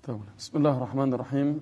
Bismillahirrahmanirrahim.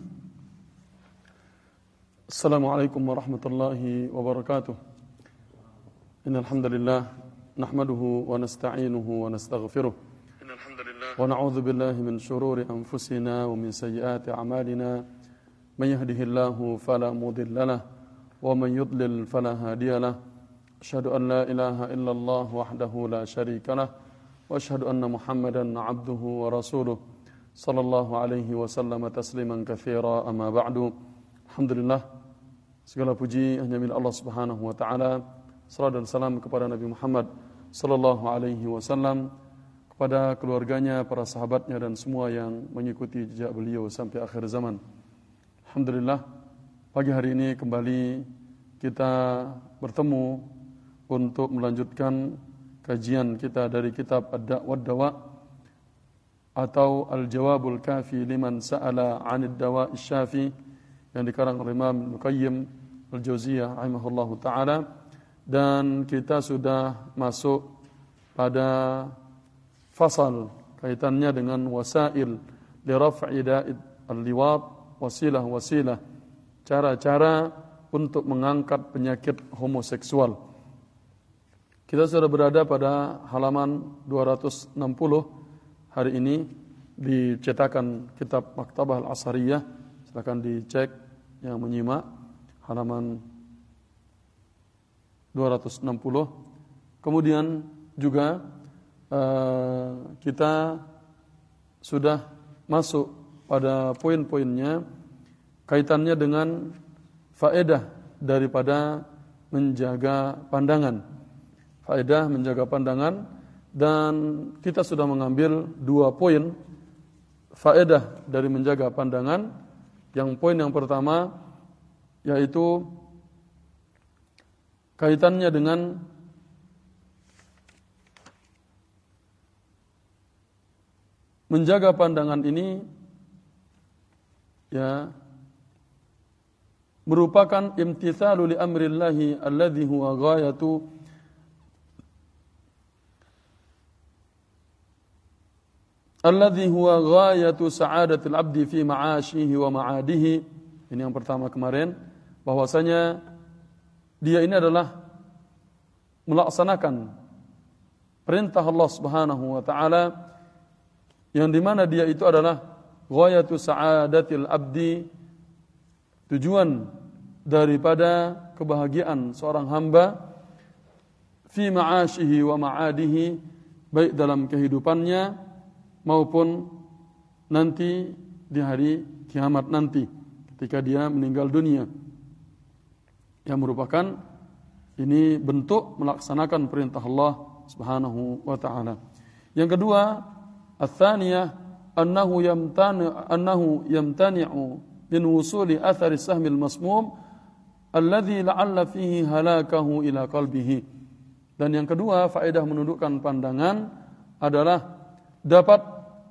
Assalamualaikum warahmatullahi wabarakatuh. Innal hamdalillah nahmaduhu wa nasta'inuhu wa nastaghfiruh. Wa na'udzu billahi min shururi anfusina wa min sayyiati a'malina. Man yahdihillahu fala mudilla lahu wa man yudlil fala hadiya lahu. Asyhadu an la ilaha illallah wahdahu la syarika lahu wa asyhadu anna Muhammadan 'abduhu wa rasuluh. Sallallahu alaihi wasallam tasliman katsira, amma ba'du. Alhamdulillah, segala puji hanya milik Allah Subhanahu wa taala. Salam dan salam kepada Nabi Muhammad sallallahu alaihi wasallam, kepada keluarganya, para sahabatnya dan semua yang mengikuti jejak beliau sampai akhir zaman. Alhamdulillah, pagi hari ini kembali kita bertemu untuk melanjutkan kajian kita dari kitab Ad-Da' wad-Dawa' atau Al-Jawabul Kafi liman sa'ala 'anid dawa'i syafi, yang dikarang oleh Imam Ibnu Qayyim Al-Jauziyah rahimahullahu taala, dan kita sudah masuk pada fasal kaitannya dengan wasail li raf'i da'id al-liwat, wasilah-wasilah, cara-cara untuk mengangkat penyakit homoseksual. Kita sudah berada pada halaman 260 hari ini di cetakan kitab Maktabah Al-Ashariyah. Silakan dicek yang menyimak halaman 260. Kemudian juga kita sudah masuk pada poin-poinnya kaitannya dengan faedah daripada menjaga pandangan. Faedah menjaga pandangan. Dan kita sudah mengambil 2 poin faedah dari menjaga pandangan. Yang poin yang pertama yaitu kaitannya dengan menjaga pandangan ini ya merupakan imtithalu li amrillahi alladhi huwa ghayatu alladzi huwa ghayatu sa'adatil abdi fi ma'ashihi wa ma'adihi. Ini yang pertama kemarin, bahwasanya dia ini adalah melaksanakan perintah Allah Subhanahu wa taala, yang dimana dia itu adalah ghayatu sa'adatil abdi, tujuan daripada kebahagiaan seorang hamba, fi ma'ashihi wa ma'adihi, baik dalam kehidupannya maupun nanti di hari kiamat nanti ketika dia meninggal dunia, yang merupakan ini bentuk melaksanakan perintah Allah Subhanahu wa taala. Yang kedua, ats-tsaniyah annahu yamtani'u min wusuli athari sahmil masmum alladzi la'alla fihi halakahu ila qalbihi. Dan yang kedua, faedah menundukkan pandangan adalah dapat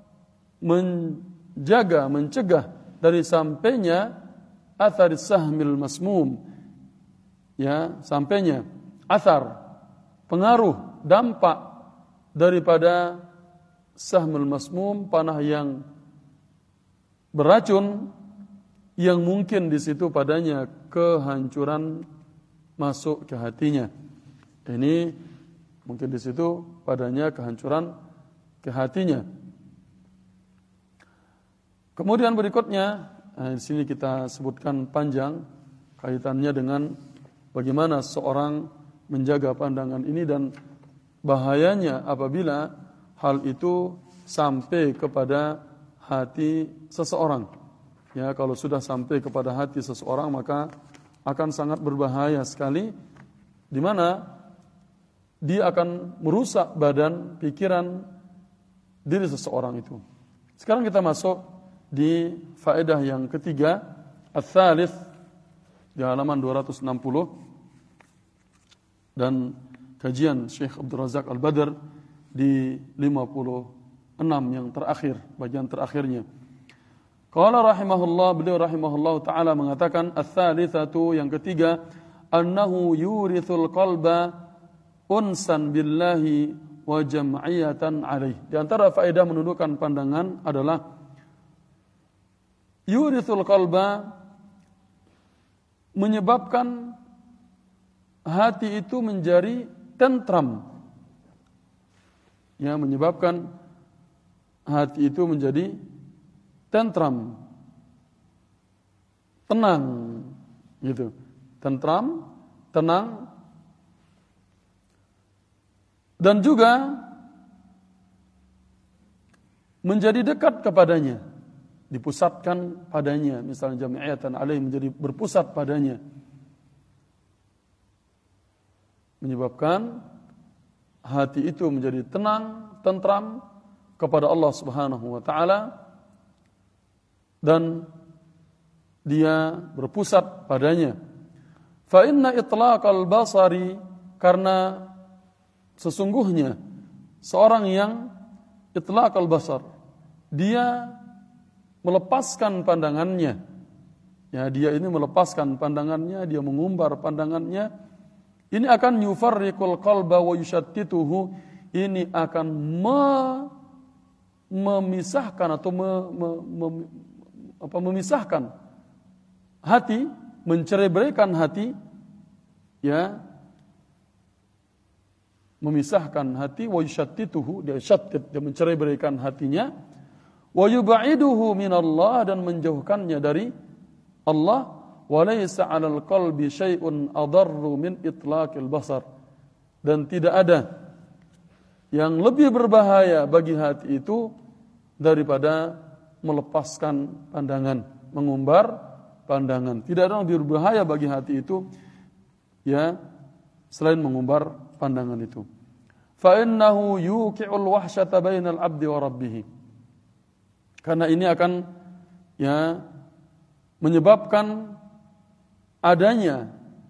mencegah dari sampainya athar sahmil masmum, ya, sampainya athar, pengaruh, dampak daripada sahmul masmum, panah yang beracun, yang mungkin di situ padanya kehancuran masuk ke hatinya. Ini mungkin di situ padanya kehancuran ke hatinya. Kemudian berikutnya, di sini kita sebutkan panjang kaitannya dengan bagaimana seorang menjaga pandangan ini dan bahayanya apabila hal itu sampai kepada hati seseorang. Ya, kalau sudah sampai kepada hati seseorang maka akan sangat berbahaya sekali, di mana dia akan merusak badan, pikiran diri seseorang itu. Sekarang kita masuk di faedah yang ketiga, ats-tsalits, di halaman 260, dan kajian Syekh Abdul Razak Al-Badr di 56 yang terakhir, bagian terakhirnya. Qala rahimahullah, beliau rahimahullah taala mengatakan, ats-tsalitsatu, yang ketiga, annahu yurithul qalba unsan billahi wa jam'iyatan alaih. Di antara faedah menundukkan pandangan adalah Yurithul qalba, menyebabkan hati itu menjadi tentram. Ya, menyebabkan hati itu menjadi tentram, tenang, gitu. Tentram, tenang, dan juga menjadi dekat kepadanya, dipusatkan padanya, misalnya jami'atan alaih, menjadi berpusat padanya, menyebabkan hati itu menjadi tenang, tentram kepada Allah Subhanahu wa taala, dan dia berpusat padanya. Fa inna itlaqal basari, karena sesungguhnya seorang yang itlaqal basar, dia melepaskan pandangannya. Ya, dia ini melepaskan pandangannya, dia mengumbar pandangannya. Ini akan yufarriqul qalba wa yushattituhu, ini akan memisahkan atau memisahkan hati, mencerai-beraikan hati, ya, memisahkan hati, wa yushattituhu, dia syattit, dia mencerai-beraikan hatinya, wa yub'iduhu minallah, dan menjauhkannya dari Allah. Wa laysa 'alal qalbi syai'un adarru min itlaqil basar, dan tidak ada yang lebih berbahaya bagi hati itu daripada melepaskan pandangan, mengumbar pandangan. Tidak ada yang lebih berbahaya bagi hati itu, ya, selain mengumbar pandangan itu. Fa innahu yuqi'ul wahsyata bainal 'abdi wa rabbih. Karena ini akan, ya, menyebabkan adanya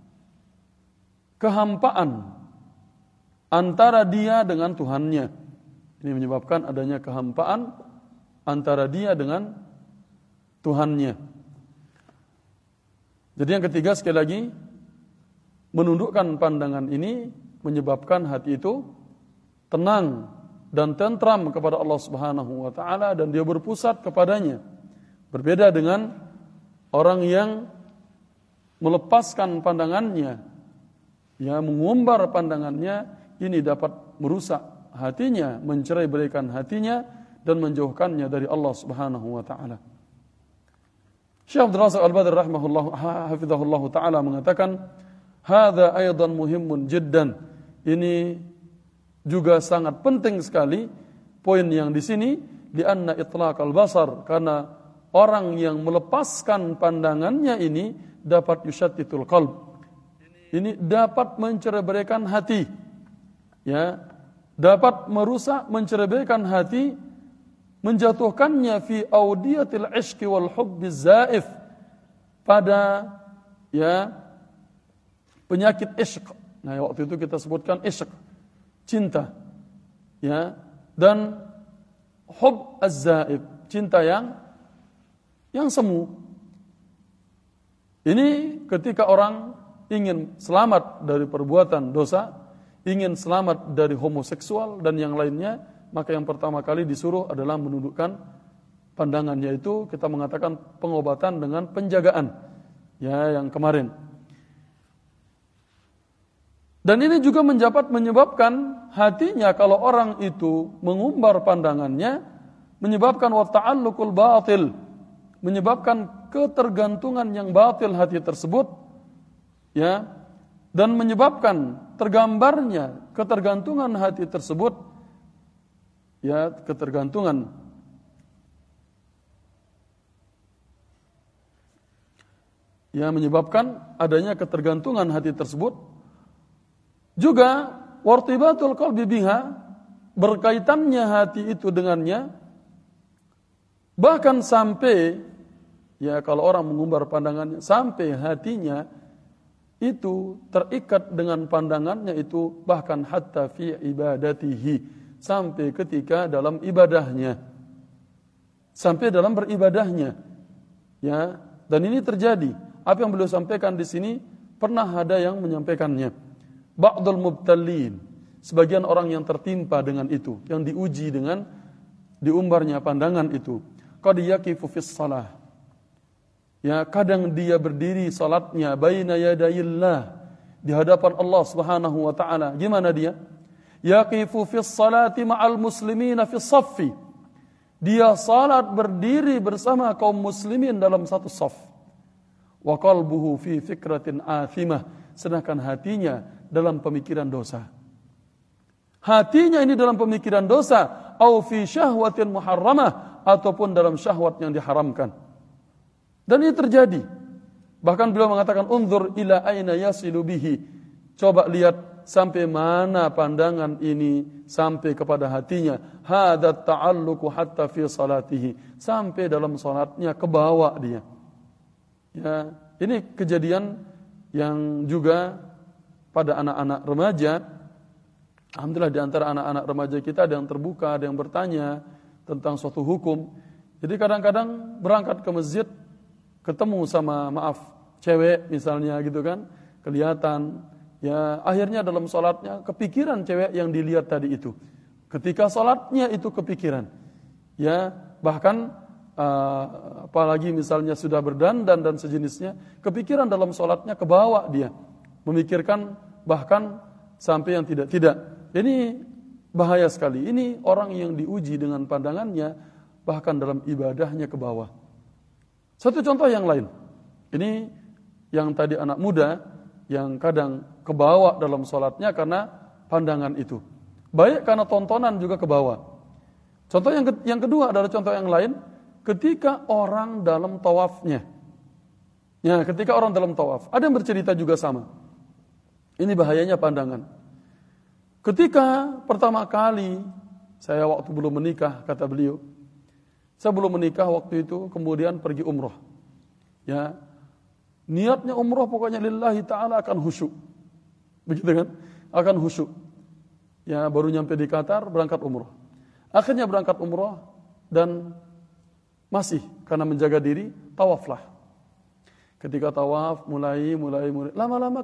kehampaan antara dia dengan Tuhannya. Ini menyebabkan adanya kehampaan antara dia dengan Tuhannya. Jadi yang ketiga, sekali lagi, menundukkan pandangan ini menyebabkan hati itu tenang dan tentram kepada Allah Subhanahu wa taala, dan dia berpusat kepadanya. Berbeda dengan orang yang melepaskan pandangannya, ya, mengumbar pandangannya, ini dapat merusak hatinya, mencerai-beraikan hatinya, dan menjauhkannya dari Allah Subhanahu wa taala. Syekh Abdul Razak Al-Badr rahimahullah hafizahullah taala mengatakan, hadza aidan muhimmun jiddan. Ini juga sangat penting sekali poin yang di sini, di anna itlaqal basar, karena orang yang melepaskan pandangannya ini dapat yusyattitul qalb. Ini dapat mencerai-beraikan hati. Ya, dapat merusak, mencerai-beraikan hati, menjatuhkannya fi audiyatil ishqi wal hubbiz zaif, pada, ya, penyakit ishq. Nah, waktu itu kita sebutkan ishq, cinta, ya, dan hub az-zaif, cinta yang semu. Ini ketika orang ingin selamat dari perbuatan dosa, ingin selamat dari homoseksual dan yang lainnya, maka yang pertama kali disuruh adalah menundukkan pandangan, yaitu kita mengatakan pengobatan dengan penjagaan, ya, yang kemarin. Dan ini juga menyebabkan hatinya, kalau orang itu mengumbar pandangannya, menyebabkan wa ta'alluqul batil, menyebabkan ketergantungan yang batil hati tersebut, ya, dan menyebabkan tergambarnya ketergantungan hati tersebut, ya, ketergantungan, ya, menyebabkan adanya ketergantungan hati tersebut. Juga wartibatul qalbi biha, berkaitannya hati itu dengannya, bahkan sampai, ya, kalau orang mengumbar pandangannya, sampai hatinya itu terikat dengan pandangannya itu, bahkan hatta fi ibadatihi, sampai ketika dalam ibadahnya, sampai dalam beribadahnya, ya. Dan ini terjadi. Apa yang beliau sampaikan di sini pernah ada yang menyampaikannya. Ba'dul mubtalin, sebagian orang yang tertimpa dengan itu, yang diuji dengan diumbarnya pandangan itu. Qad yaqifu fis shalah, Ya, kadang dia berdiri salatnya baina yadayillah, di hadapan Allah Subhanahu wa taala. Gimana dia? Yaqifu fis salati ma'al muslimina fis saffi. Dia salat berdiri bersama kaum muslimin dalam satu saf. Wa qalbuhu fi fikratin athimah, sedangkan hatinya dalam pemikiran dosa. Hatinya ini dalam pemikiran dosa, au fi syahwatin muharramah, ataupun dalam syahwat yang diharamkan. Dan ini terjadi. Bahkan beliau mengatakan unzur ila aina yasilu bihi. Coba lihat sampai mana pandangan ini sampai kepada hatinya. Hadza ta'alluqu hatta fi salatihi. Sampai dalam salatnya kebawa dia. Ya, ini kejadian yang juga pada anak-anak remaja. Alhamdulillah di antara anak-anak remaja kita ada yang terbuka, ada yang bertanya tentang suatu hukum. Jadi kadang-kadang berangkat ke masjid, ketemu sama cewek misalnya gitu kan, kelihatan, ya akhirnya dalam sholatnya kepikiran cewek yang dilihat tadi itu. Ketika sholatnya itu kepikiran, ya bahkan apalagi misalnya sudah berdandan dan sejenisnya, kepikiran dalam sholatnya kebawa dia, memikirkan bahkan sampai yang tidak. Ini bahaya sekali. Ini orang yang diuji dengan pandangannya, bahkan dalam ibadahnya ke bawah. Satu contoh yang lain. Ini yang tadi anak muda yang kadang kebawa dalam sholatnya karena pandangan itu. Baik karena tontonan juga kebawa. Contoh yang kedua adalah contoh yang lain. Ketika orang dalam tawafnya. Ya, ketika orang dalam tawaf. Ada yang bercerita juga sama. Ini bahayanya pandangan. Ketika pertama kali saya waktu belum menikah, kata beliau, saya belum menikah waktu itu, kemudian pergi umroh. Ya, niatnya umroh pokoknya lillahi ta'ala, akan khusyuk. Begitu kan? Akan khusyuk. Ya, baru nyampe di Qatar, berangkat umroh. Akhirnya berangkat umroh dan masih karena menjaga diri, tawaflah. Ketika tawaf, mulai. Lama-lama,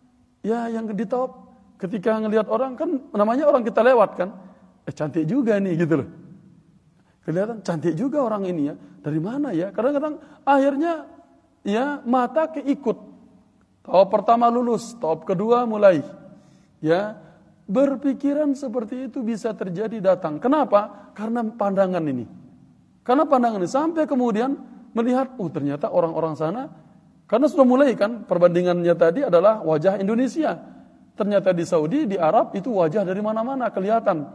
ya yang ditawaf, ketika ngelihat orang kan, namanya orang kita lewat kan, cantik juga nih gitu loh. Kelihatan cantik juga orang ini ya. Dari mana ya? Kadang-kadang akhirnya ya mata keikut. Tawaf pertama lulus, tawaf kedua mulai. Ya, berpikiran seperti itu bisa terjadi datang. Kenapa? Karena pandangan ini. Karena pandangan ini sampai kemudian melihat, ternyata orang-orang sana, karena sudah mulai kan perbandingannya tadi adalah wajah Indonesia. Ternyata di Saudi, di Arab itu wajah dari mana-mana kelihatan.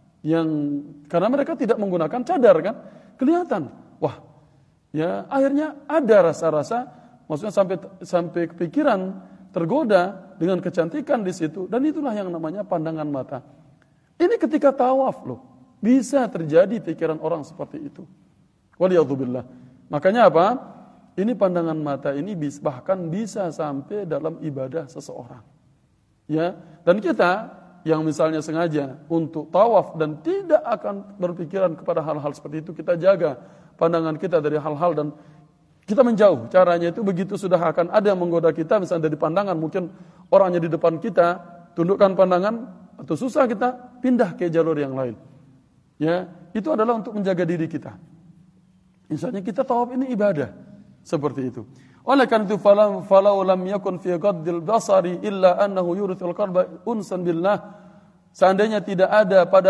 Karena mereka tidak menggunakan cadar kan, kelihatan. Wah, ya akhirnya ada rasa-rasa, maksudnya sampai kepikiran, tergoda dengan kecantikan di situ, dan itulah yang namanya pandangan mata. Ini ketika tawaf loh, bisa terjadi pikiran orang seperti itu. Waliyadzubillah. Makanya apa? Ini pandangan mata ini bahkan bisa sampai dalam ibadah seseorang. Ya, dan kita yang misalnya sengaja untuk tawaf dan tidak akan berpikiran kepada hal-hal seperti itu, kita jaga pandangan kita dari hal-hal dan kita menjauh. Caranya itu begitu sudah akan ada yang menggoda kita, misalnya dari pandangan, mungkin orangnya di depan kita, tundukkan pandangan, atau susah kita pindah ke jalur yang lain. Ya, itu adalah untuk menjaga diri kita. Misalnya kita tawaf ini ibadah seperti itu. Oleh karena itu falau lam yakun fi ghaddil basari illa annahu yurithul qalba unsan billah. Seandainya tidak ada pada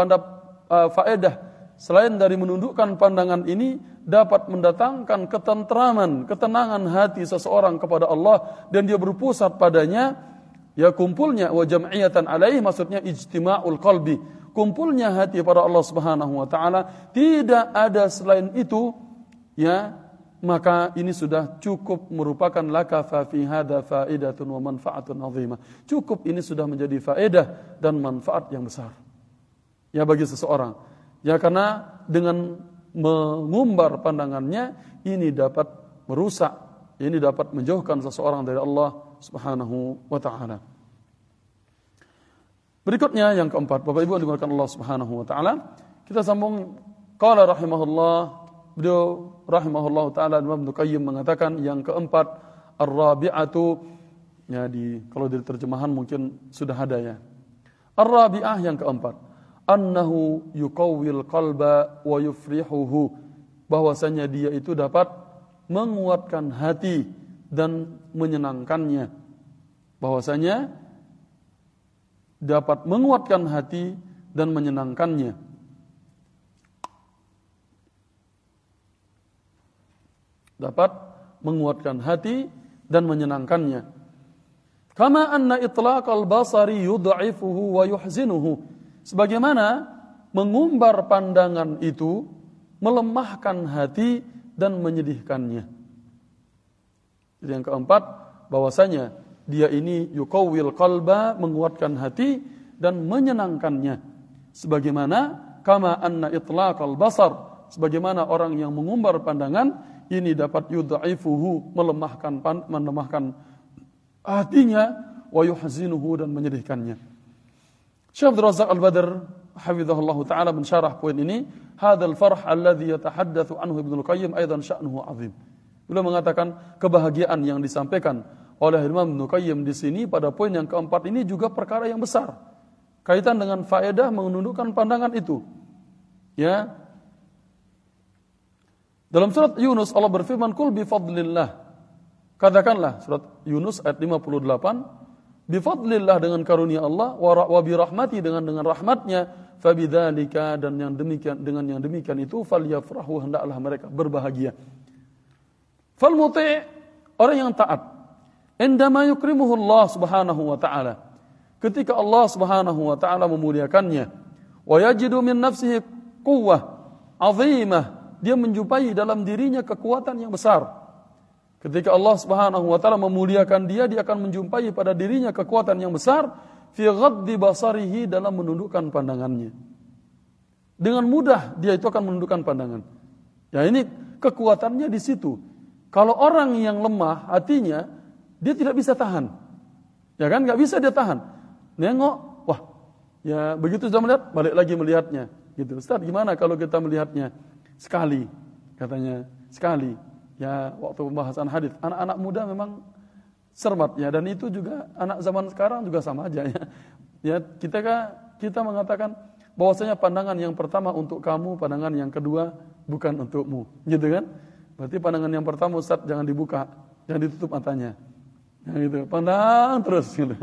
faedah selain dari menundukkan pandangan ini dapat mendatangkan ketentraman, ketenangan hati seseorang kepada Allah dan dia berpusat padanya, ya kumpulnya wa jam'iyatan alaihi, maksudnya ijtima'ul qalbi, kumpulnya hati pada Allah Subhanahu wa taala, tidak ada selain itu, ya maka ini sudah cukup merupakan laka fa fi hadza faidatun wa manfaatun azimah. Cukup ini sudah menjadi faedah dan manfaat yang besar. Ya bagi seseorang. Ya karena dengan mengumbar pandangannya ini dapat merusak, ini dapat menjauhkan seseorang dari Allah Subhanahu wa taala. Berikutnya yang keempat, Bapak Ibu yang dimuliakan Allah Subhanahu wa taala, kita sambung qala rahimahullah. Beliau rahimahullah ta'ala Ibnu Qayyim mengatakan yang keempat, ar-rabi'atu, ya kalau di terjemahan mungkin sudah ada ya. Ar-rabi'ah yang keempat, annahu yuqawwil qalba wa yufrihuhu, bahwasanya dia itu dapat menguatkan hati dan menyenangkannya. Bahwasanya dapat menguatkan hati dan menyenangkannya. Dapat menguatkan hati dan menyenangkannya. Kama anna itlaqal basari yud'ifuhu wa yuhzinuhu. Sebagaimana mengumbar pandangan itu melemahkan hati dan menyedihkannya. Jadi yang keempat, bahwasanya dia ini yuqawwil qalba, menguatkan hati dan menyenangkannya. Sebagaimana kama anna itlaqal basar, sebagaimana orang yang mengumbar pandangan ini dapat yudha'ifuhu, melemahkan hatinya, wa yuhzinuhu, dan menyedihkannya. Syekh Abdul Razak Al-Badr hafizahullah taala mensyarah poin ini, hadzal farh alladhi yatahaddatsu anhu Ibnu Qayyim aidan sya'nuhu 'azim. Beliau mengatakan kebahagiaan yang disampaikan oleh Imam Ibnu Qayyim di sini pada poin yang keempat ini juga perkara yang besar. Kaitan dengan faedah menundukkan pandangan itu. Ya. Dalam surat Yunus Allah berfirman, "Qul bi fadlillah." Katakanlah, surat Yunus ayat 58, bi fadlillah, dengan karunia Allah, wa bi rahmati, dengan rahmatnya, fa bidzalika, dan yang demikian, dengan yang demikian itu, falyafrahu, hendaklah mereka berbahagia. Fal muti', orang yang taat, indama yukrimuhu Allah Subhanahu wa taala, ketika Allah Subhanahu wa taala memuliakannya, wa yajidu min nafsihi quwwah 'azimah, dia menjumpai dalam dirinya kekuatan yang besar. Ketika Allah Subhanahu wa taala memuliakan dia akan menjumpai pada dirinya kekuatan yang besar, fi ghaddi basarihi, dalam menundukkan pandangannya. Dengan mudah dia itu akan menundukkan pandangan. Ya, ini kekuatannya di situ. Kalau orang yang lemah hatinya, dia tidak bisa tahan. Ya kan, enggak bisa dia tahan. Nengok, wah, ya begitu sudah melihat, balik lagi melihatnya. Gitu. Ustaz, gimana kalau kita melihatnya sekali, katanya sekali. Ya, waktu pembahasan hadis, anak-anak muda memang cermat ya, dan itu juga anak zaman sekarang juga sama aja ya. Ya, kita mengatakan bahwasanya pandangan yang pertama untuk kamu, pandangan yang kedua bukan untukmu, gitu kan? Berarti pandangan yang pertama, Ustaz, jangan dibuka, jangan ditutup matanya. Ya gitu, pandang terus gitu.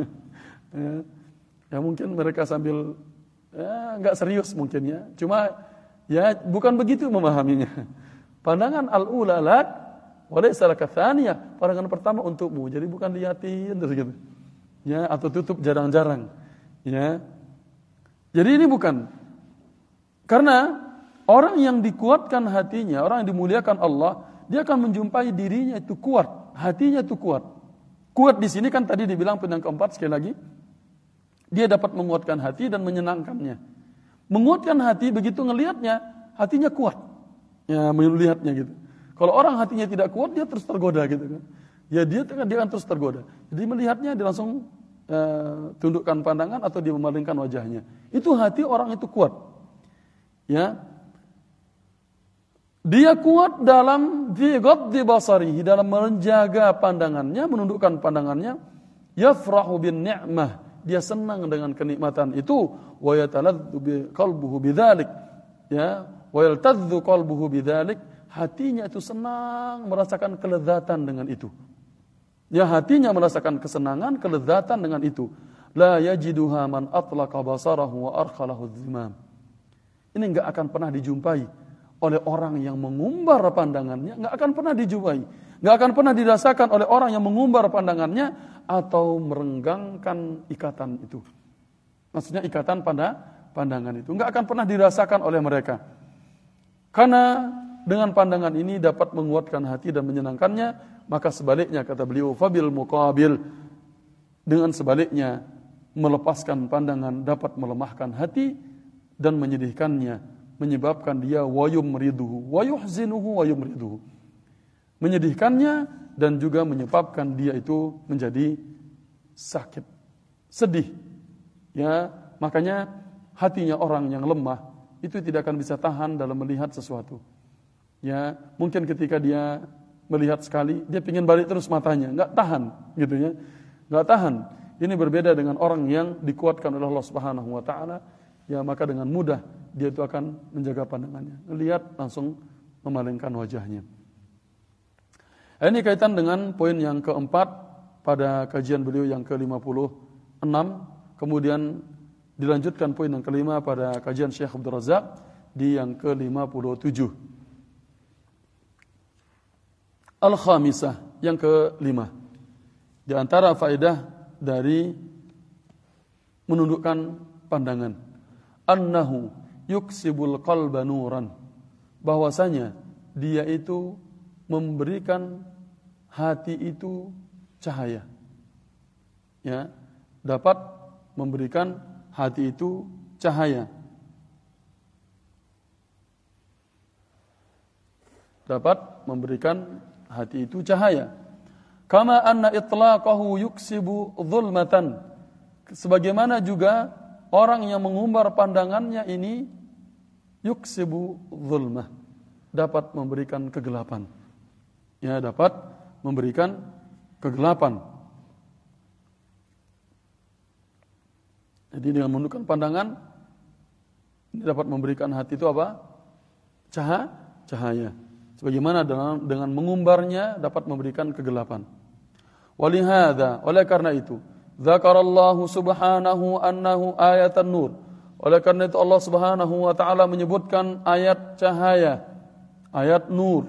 Ya mungkin mereka sambil enggak serius mungkin ya. Cuma ya bukan begitu memahaminya. Pandangan al-ula lak wa laysa laka tsaniyah. Pandangan pertama untukmu. Jadi bukan liatin terus gitu. Ya, atau tutup jarang-jarang. Ya. Jadi ini bukan. Karena orang yang dikuatkan hatinya, orang yang dimuliakan Allah, dia akan menjumpai dirinya itu kuat, hatinya itu kuat. Kuat di sini kan tadi dibilang poin yang keempat, sekali lagi, dia dapat menguatkan hati dan menyenangkannya. Menguatkan hati, begitu ngelihatnya, hatinya kuat. Ya, melihatnya gitu. Kalau orang hatinya tidak kuat, dia terus tergoda gitu kan. Ya dia akan terus tergoda. Jadi melihatnya dia langsung tundukkan pandangan atau dia memalingkan wajahnya. Itu hati orang itu kuat. Ya. Dia kuat dalam fi ghaddi basarihi, dalam menjaga pandangannya, menundukkan pandangannya. Yafrahu bin ni'mah, dia senang dengan kenikmatan itu. Wa yataladdu qalbuhu bidzalik, ya, wa yaltadzu qalbuhu bidzalik, hatinya itu senang, merasakan kelezatan dengan itu. Ya, hatinya merasakan kesenangan, kelezatan dengan itu. La yajiduha man atlaqa basarahu wa arkhalahu dzimam. Ini enggak akan pernah dijumpai oleh orang yang mengumbar pandangannya, enggak akan pernah dijumpai. Enggak akan pernah dirasakan oleh orang yang mengumbar pandangannya atau merenggangkan ikatan itu. Maksudnya ikatan pada pandangan itu enggak akan pernah dirasakan oleh mereka. Karena dengan pandangan ini dapat menguatkan hati dan menyenangkannya, maka sebaliknya kata beliau, fabil muqabil, dengan sebaliknya melepaskan pandangan dapat melemahkan hati dan menyedihkannya, menyebabkan dia wayumriduhu wayuhzinuhu wayumriduhu, menyedihkannya dan juga menyebabkan dia itu menjadi sakit, sedih. Ya, makanya hatinya orang yang lemah itu tidak akan bisa tahan dalam melihat sesuatu. Ya, mungkin ketika dia melihat sekali, dia ingin balik terus matanya, enggak tahan gitu ya. Enggak tahan. Ini berbeda dengan orang yang dikuatkan oleh Allah Subhanahu wa taala, ya maka dengan mudah dia itu akan menjaga pandangannya. Lihat langsung memalingkan wajahnya. Ini kaitan dengan poin yang keempat pada kajian beliau yang ke-56, kemudian dilanjutkan poin yang kelima pada kajian Syekh Abdul Razak di yang ke-57. Al-khamisah, yang kelima. Di antara faedah dari menundukkan pandangan, annahu yuksibul qalba nuran, bahwasanya dia itu memberikan hati itu cahaya. Ya, dapat memberikan hati itu cahaya. Dapat memberikan hati itu cahaya. Kama anna itlaqahu yuksibu dhulmatan. Sebagaimana juga orang yang mengumbar pandangannya ini yuksibu dhulmah, dapat memberikan kegelapan. Ya, dapat memberikan kegelapan. Jadi dengan menundukkan pandangan ini dapat memberikan hati itu apa? Cahaya. Sebagaimana dengan mengumbarnya dapat memberikan kegelapan. Walihada, oleh karena itu, dzakarallahu subhanahu annahu ayatan nur. Oleh karena itu Allah Subhanahu wa taala menyebutkan ayat cahaya, ayat nur,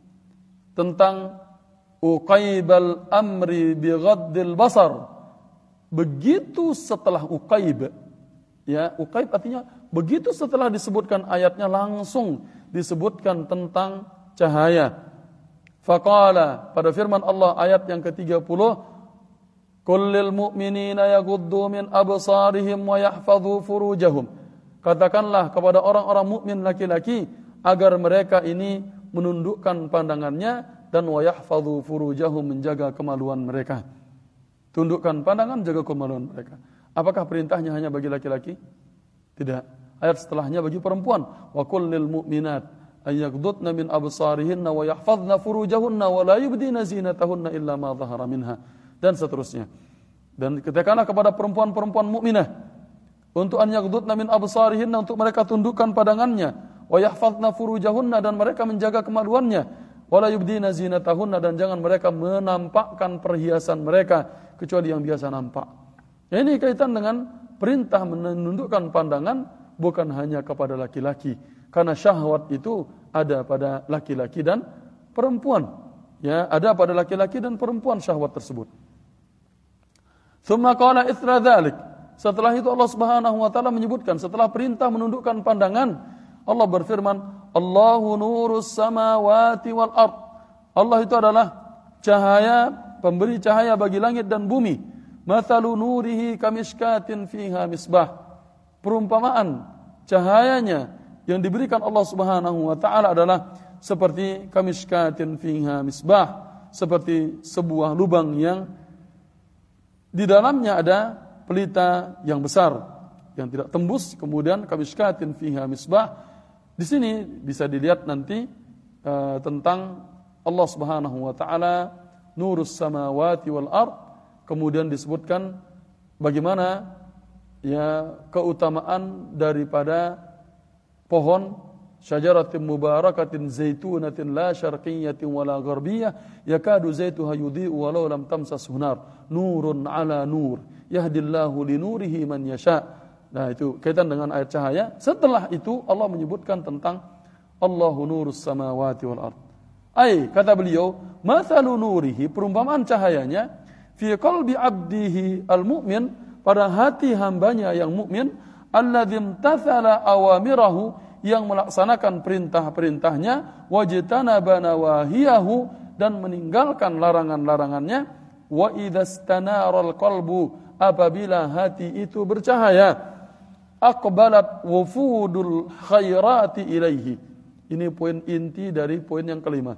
tentang uqaibal amri bighaddil basar. Begitu setelah uqaib, ya, uqaib artinya begitu setelah disebutkan ayatnya langsung disebutkan tentang cahaya. Faqala, pada firman Allah ayat yang ke-30, kullil mu'minina yaghuddu min absarihim wa yahfadhu furujahum. Katakanlah kepada orang-orang mukmin laki-laki agar mereka ini menundukkan pandangannya dan wa yahfadhu furujahum, menjaga kemaluan mereka. Tundukkan pandangan, jaga kemaluan mereka. Apakah perintahnya hanya bagi laki-laki? Tidak. Ayat setelahnya bagi perempuan. Wa kullil mu'minat ayyaghdudna min absarihinna wa yahfadhna furujahunna wa la yubdina zinatahunna illa ma dhahara minha, dan seterusnya. Dan katakanlah kepada perempuan-perempuan mukminah untuk an yaghdudna min absarihinna, untuk mereka tundukkan pandangannya, wa yahfadhna furujahunna, dan mereka menjaga kemaluannya, wa la yubdina zinatahunna, dan jangan mereka menampakkan perhiasan mereka kecuali yang biasa nampak. Ini kaitan dengan perintah menundukkan pandangan bukan hanya kepada laki-laki, karena syahwat itu ada pada laki-laki dan perempuan. Ya, ada pada laki-laki dan perempuan syahwat tersebut. Tsumma qala itsra dzalik. Setelah itu Allah Subhanahu wa taala menyebutkan, setelah perintah menundukkan pandangan, Allah berfirman, Allahu nurus samawati wal ard. Allah itu adalah cahaya, pemberi cahaya bagi langit dan bumi. Mathalu nurihi kamishkatin fiha misbah. Perumpamaan cahayanya yang diberikan Allah Subhanahu wa taala adalah seperti kamishkatin fiha misbah, seperti sebuah lubang yang di dalamnya ada pelita yang besar yang tidak tembus. Kemudian kamishkatin fiha misbah, di sini bisa dilihat nanti tentang Allah Subhanahu wa taala nurus samawati wal ard. Kemudian disebutkan bagaimana ya keutamaan daripada pohon syajaratin mubarakatin zaitunatin la syarqiyyatin wala gharbiyah yakadu zaituha yudhi'u walau lam tamsashu nar nurun ala nur yahdillahu linurihi man yasha. Nah, itu kaitan dengan ayat cahaya. Setelah itu Allah menyebutkan tentang Allahu nurus samawati wal ard. Kata beliau, mathalu nurihi, perumpamaan cahayanya, fi qalbi abdihi al-mu'min, pada hati hambanya yang mukmin, alladzi imtathala awamirahu, yang melaksanakan perintah-perintahnya, wajtanaba nawahiyahu, dan meninggalkan larangan-larangannya, wa idzastanara qalbu, apabila hati itu bercahaya, aqbalat wufudul khairati ilaihi. Ini poin inti dari poin yang kelima.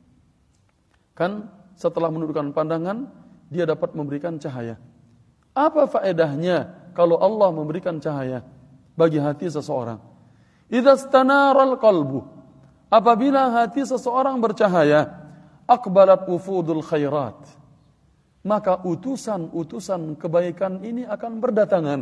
Kan setelah menundukkan pandangan, dia dapat memberikan cahaya. Apa faedahnya kalau Allah memberikan cahaya bagi hati seseorang? Idzastanaral qalbu, apabila hati seseorang bercahaya, aqbalat wufudul khairat, maka utusan-utusan kebaikan ini akan berdatangan.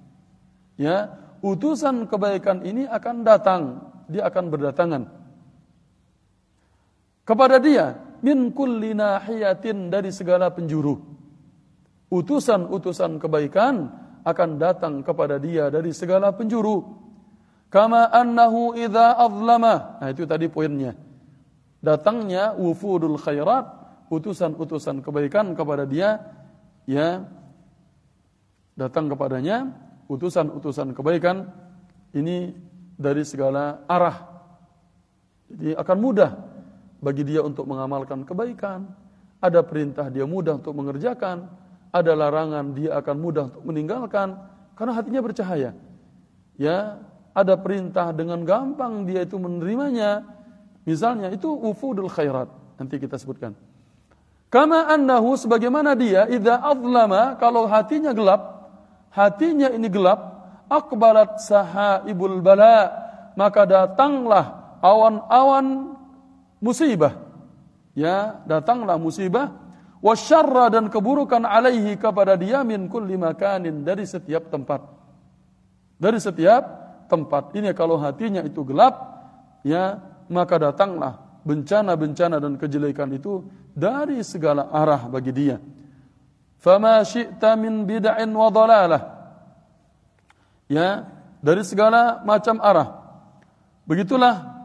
Ya, utusan kebaikan ini akan datang, dia akan berdatangan kepada dia. min kulli nahiyatin, dari segala penjuru. Utusan-utusan kebaikan akan datang kepada dia dari segala penjuru. Kama annahu idza azlama. Nah, itu tadi poinnya. Datangnya wufudul khairat, utusan-utusan kebaikan kepada dia, ya. Datang kepadanya utusan-utusan kebaikan ini dari segala arah. Jadi akan mudah bagi dia untuk mengamalkan kebaikan. Ada perintah dia mudah untuk mengerjakan, ada larangan dia akan mudah untuk meninggalkan karena hatinya bercahaya. Ya, ada perintah dengan gampang dia itu menerimanya. Misalnya itu wufudul khairat, nanti kita sebutkan. Kama annahu, sebagaimana dia idza azlama, kalau hatinya gelap, hatinya ini gelap, aqbalat sahaibul bala, maka datanglah awan-awan musibah. Ya, datanglah musibah, wasyarra, dan keburukan alaihi, kepada dia, min kulli makanin, dari setiap tempat. Dari setiap tempat. Ini kalau hatinya itu gelap, ya, maka datanglah bencana-bencana dan kejelekan itu dari segala arah bagi dia. Fama syi'ta min bid'in wa dhalalah. Ya, dari segala macam arah. Begitulah.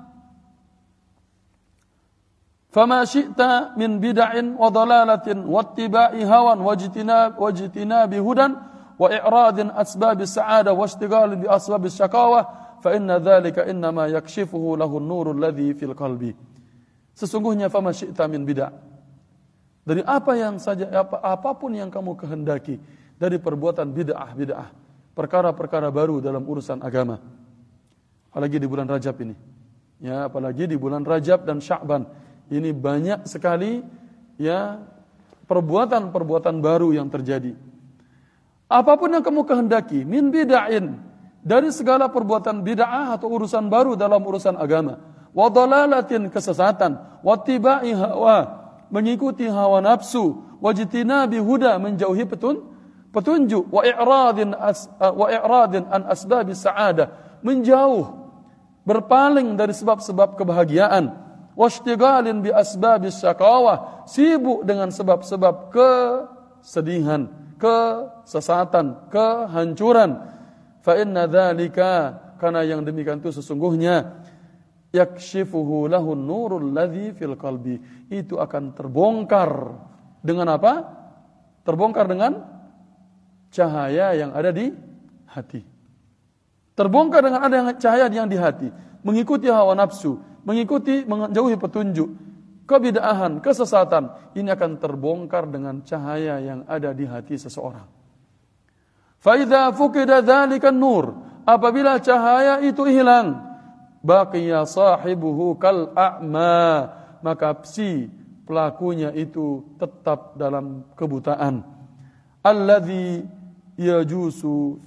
Fama syi'ta min bid'in wa dhalalatin wattiba'i hawan wajtinabi hudan wa i'radin asbabis sa'ada wa ishtighalin bi asbabis syaqawah fa inna dhalika innama yakshifuhu lahu an-nurul ladzi fil qalbi. Sesungguhnya fama syi'ta min bid'a, dari apa yang saja, apapun yang kamu kehendaki dari perbuatan bid'ah, perkara-perkara baru dalam urusan agama. Apalagi di bulan Rajab ini. Ya, apalagi di bulan Rajab dan Sya'ban. Ini banyak sekali ya perbuatan-perbuatan baru yang terjadi. Apapun yang kamu kehendaki min bid'ain, dari segala perbuatan bid'ah atau urusan baru dalam urusan agama. Wa dhalalatin, kesesatan, wa tibai hawa, mengikuti hawa nafsu, wajtinabi huda, menjauhi petunjuk, wa i'radin an asbabis sa'adah, menjauh, berpaling dari sebab-sebab kebahagiaan, washtighalin bi asbabis syaqawah, sibuk dengan sebab-sebab kesedihan, kesesatan, kehancuran. Fa inna dzalika, karena yang demikian itu sesungguhnya yakshifuhu lahun nurul ladzi fil qalbi, itu akan terbongkar dengan apa? Terbongkar dengan cahaya yang ada di hati. Terbongkar dengan ada cahaya yang di hati, mengikuti hawa nafsu, menjauhi petunjuk, kebid'ahan, kesesatan, ini akan terbongkar dengan cahaya yang ada di hati seseorang. Fa idza fuqida dzalikan nur, apabila cahaya itu hilang, baqiya sahibuhu kal a'ma, maka si pelakunya itu tetap dalam kebutaan. Alladzi yajusu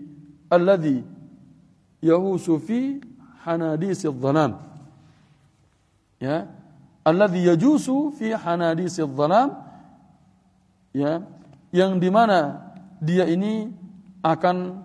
fi hanadisidh dhalam. Ya, alladzi yajusu fi hanadisidh dhalam, ya, yang di mana dia ini akan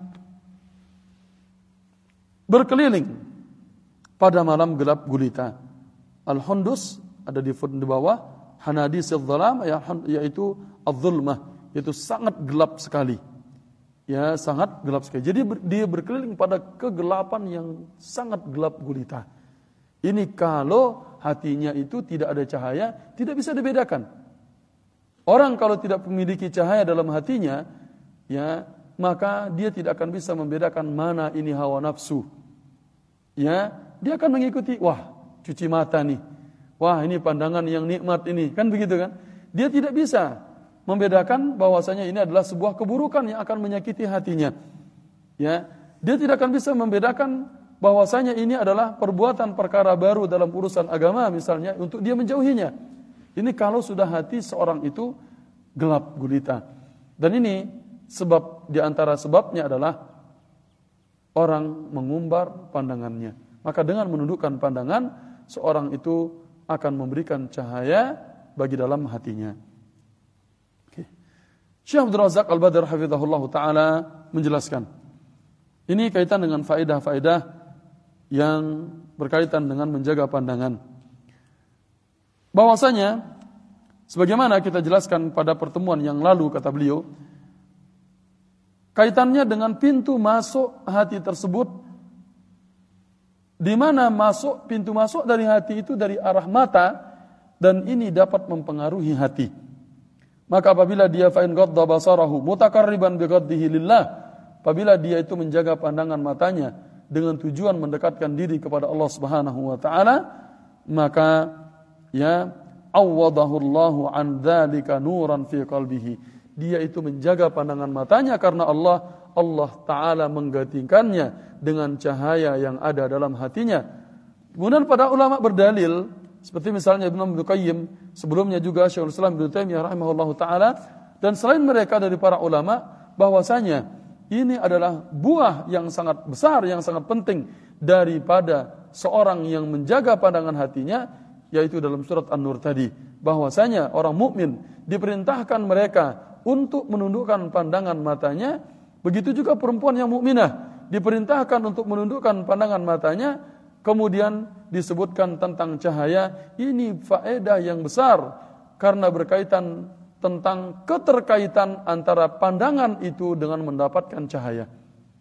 berkeliling pada malam gelap gulita. Al-hundus ada di bawah, hanadisidh dhalam, yaitu adz-zulmah, itu sangat gelap sekali. Ya, sangat gelap sekali. Jadi dia berkeliling pada kegelapan yang sangat gelap gulita. Ini kalau hatinya itu tidak ada cahaya, tidak bisa dibedakan. Orang kalau tidak memiliki cahaya dalam hatinya, ya, maka dia tidak akan bisa membedakan mana ini hawa nafsu. Ya, dia akan mengikuti, wah, cuci mata nih. Wah, ini pandangan yang nikmat ini. Kan begitu kan? Dia tidak bisa membedakan bahwasanya ini adalah sebuah keburukan yang akan menyakiti hatinya. Ya, dia tidak akan bisa membedakan bahwasanya ini adalah perbuatan perkara baru dalam urusan agama misalnya untuk dia menjauhinya. Ini kalau sudah hati seorang itu gelap gulita. Dan ini sebab, di antara sebabnya adalah orang mengumbar pandangannya. Maka dengan menundukkan pandangan, seorang itu akan memberikan cahaya bagi dalam hatinya. Syekh Abdul Razak Al-Badr hafizahullah ta'ala menjelaskan. Ini kaitan dengan faedah-faedah yang berkaitan dengan menjaga pandangan. bahwasanya sebagaimana kita jelaskan pada pertemuan yang lalu, kata beliau, kaitannya dengan pintu masuk hati tersebut, di mana pintu masuk dari hati itu dari arah mata, dan ini dapat mempengaruhi hati. Maka apabila dia fa'in ghadda basarahu mutakarriban bi ghaddihi lillah, apabila dia itu menjaga pandangan matanya dengan tujuan mendekatkan diri kepada Allah Subhanahu wa taala, maka ya awwadahu Allahu an dzalika nuran fi qalbihi. Dia itu menjaga pandangan matanya karena Allah taala menggantikannya dengan cahaya yang ada dalam hatinya. Kemudian para ulama berdalil seperti misalnya Ibnu Qayyim, sebelumnya juga Syekhul Islam Ibnu Taimiyah rahimahullahu taala, dan selain mereka dari para ulama, bahwasanya ini adalah buah yang sangat besar, yang sangat penting daripada seorang yang menjaga pandangan hatinya, yaitu dalam surat An-Nur tadi, bahwasanya orang mukmin diperintahkan mereka untuk menundukkan pandangan matanya, begitu juga perempuan yang mukminah diperintahkan untuk menundukkan pandangan matanya. Kemudian disebutkan tentang cahaya, ini faedah yang besar karena berkaitan tentang keterkaitan antara pandangan itu dengan mendapatkan cahaya.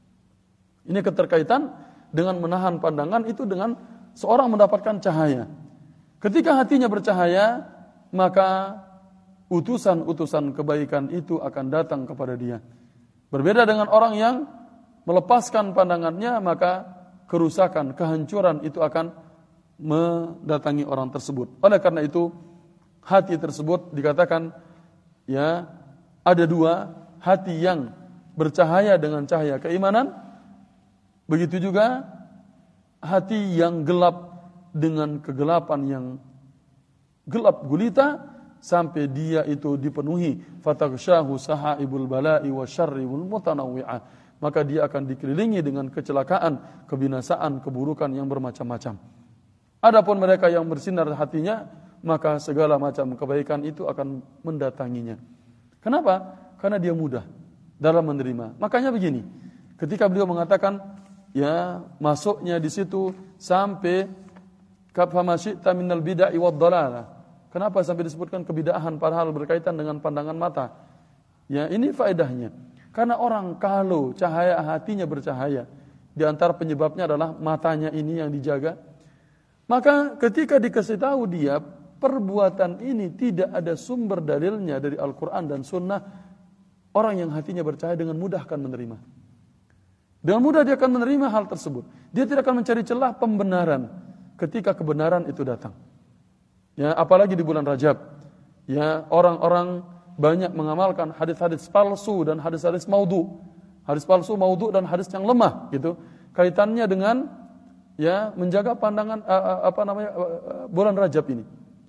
Ini keterkaitan dengan menahan pandangan itu dengan seorang mendapatkan cahaya. Ketika hatinya bercahaya, maka utusan-utusan kebaikan itu akan datang kepada dia. Berbeda dengan orang yang melepaskan pandangannya, maka kerusakan, kehancuran itu akan mendatangi orang tersebut. Oleh karena itu, hati tersebut dikatakan ya ada dua, hati yang bercahaya dengan cahaya keimanan, begitu juga hati yang gelap dengan kegelapan yang gelap gulita sampai dia itu dipenuhi fataghshahu sahaibul bala'i wasyarri wal mutanawwi'ah. Maka dia akan dikelilingi dengan kecelakaan, kebinasaan, keburukan yang bermacam-macam. Adapun mereka yang bersinar hatinya, maka segala macam kebaikan itu akan mendatanginya. Kenapa? Karena dia mudah dalam menerima. Makanya begini, ketika beliau mengatakan, ya masuknya di situ sampai kafamasyita minal bid'ah wad dhalalah. Kenapa sampai disebutkan kebidahan padahal berkaitan dengan pandangan mata? Ya, ini faedahnya. Karena orang kalau cahaya hatinya bercahaya, di antara penyebabnya adalah matanya ini yang dijaga, maka ketika dikasih tahu dia perbuatan ini tidak ada sumber dalilnya dari Al-Quran dan Sunnah, orang yang hatinya bercahaya dengan mudah akan menerima. Dengan mudah dia akan menerima hal tersebut. Dia tidak akan mencari celah pembenaran ketika kebenaran itu datang. Ya, apalagi di bulan Rajab. Ya, orang-orang banyak mengamalkan hadis-hadis palsu dan hadis-hadis maudhu. Hadis palsu, maudhu dan hadis yang lemah gitu. Kaitannya dengan ya menjaga pandangan bulan Rajab ini.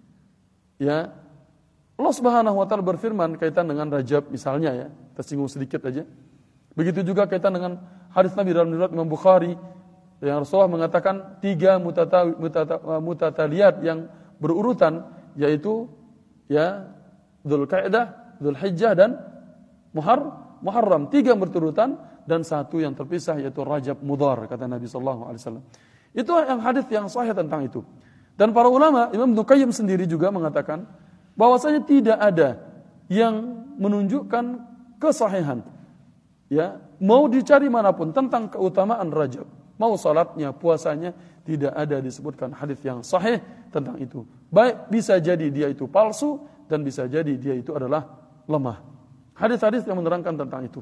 Ya. Allah Subhanahu wa taala berfirman kaitan dengan Rajab misalnya ya, tersinggung sedikit aja. Begitu juga kaitan dengan hadis Nabi dalam riwayat Imam Bukhari yang Rasulullah mengatakan 3 mutataliyat yang berurutan, yaitu ya Dzulqa'dah, Dzulhijjah dan Muharram, 3 berturutan dan 1 yang terpisah yaitu Rajab Mudhar, kata Nabi sallallahu alaihi wasallam. Itu yang hadis yang sahih tentang itu. Dan para ulama, Imam Ibnu Qayyim sendiri juga mengatakan bahwasanya tidak ada yang menunjukkan kesahihan. Ya, mau dicari manapun tentang keutamaan Rajab, mau salatnya, puasanya, tidak ada disebutkan hadis yang sahih tentang itu. Baik bisa jadi dia itu palsu dan bisa jadi dia itu adalah lemah. Hadis-hadis yang menerangkan tentang itu.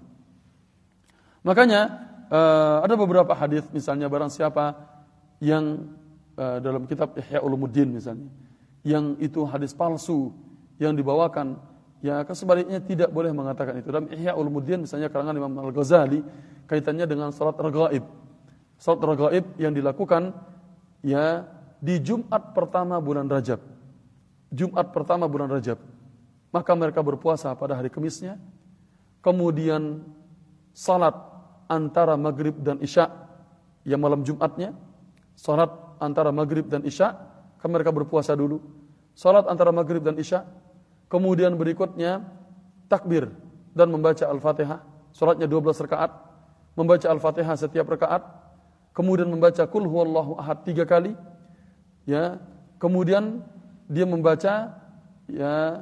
Makanya ada beberapa hadis, misalnya barang siapa yang dalam kitab Ihya Ulumuddin misalnya, yang itu hadis palsu yang dibawakan, ya sebaliknya tidak boleh mengatakan itu. Dalam Ihya Ulumuddin misalnya karangan Imam Al-Ghazali kaitannya dengan salat raghaib. Salat raghaib yang dilakukan ya di Jumat pertama bulan Rajab. Jumat pertama bulan Rajab. Maka mereka berpuasa pada hari Kamisnya. Kemudian salat antara maghrib dan isya yang malam Jumatnya. Salat antara maghrib dan isya, kan mereka berpuasa dulu. Salat antara maghrib dan isya. Kemudian berikutnya takbir dan membaca Al-Fatihah. Salatnya 12 rakaat. Membaca Al-Fatihah setiap rakaat. Kemudian membaca Qul huwallahu ahad 3 kali. Ya. Kemudian dia membaca ya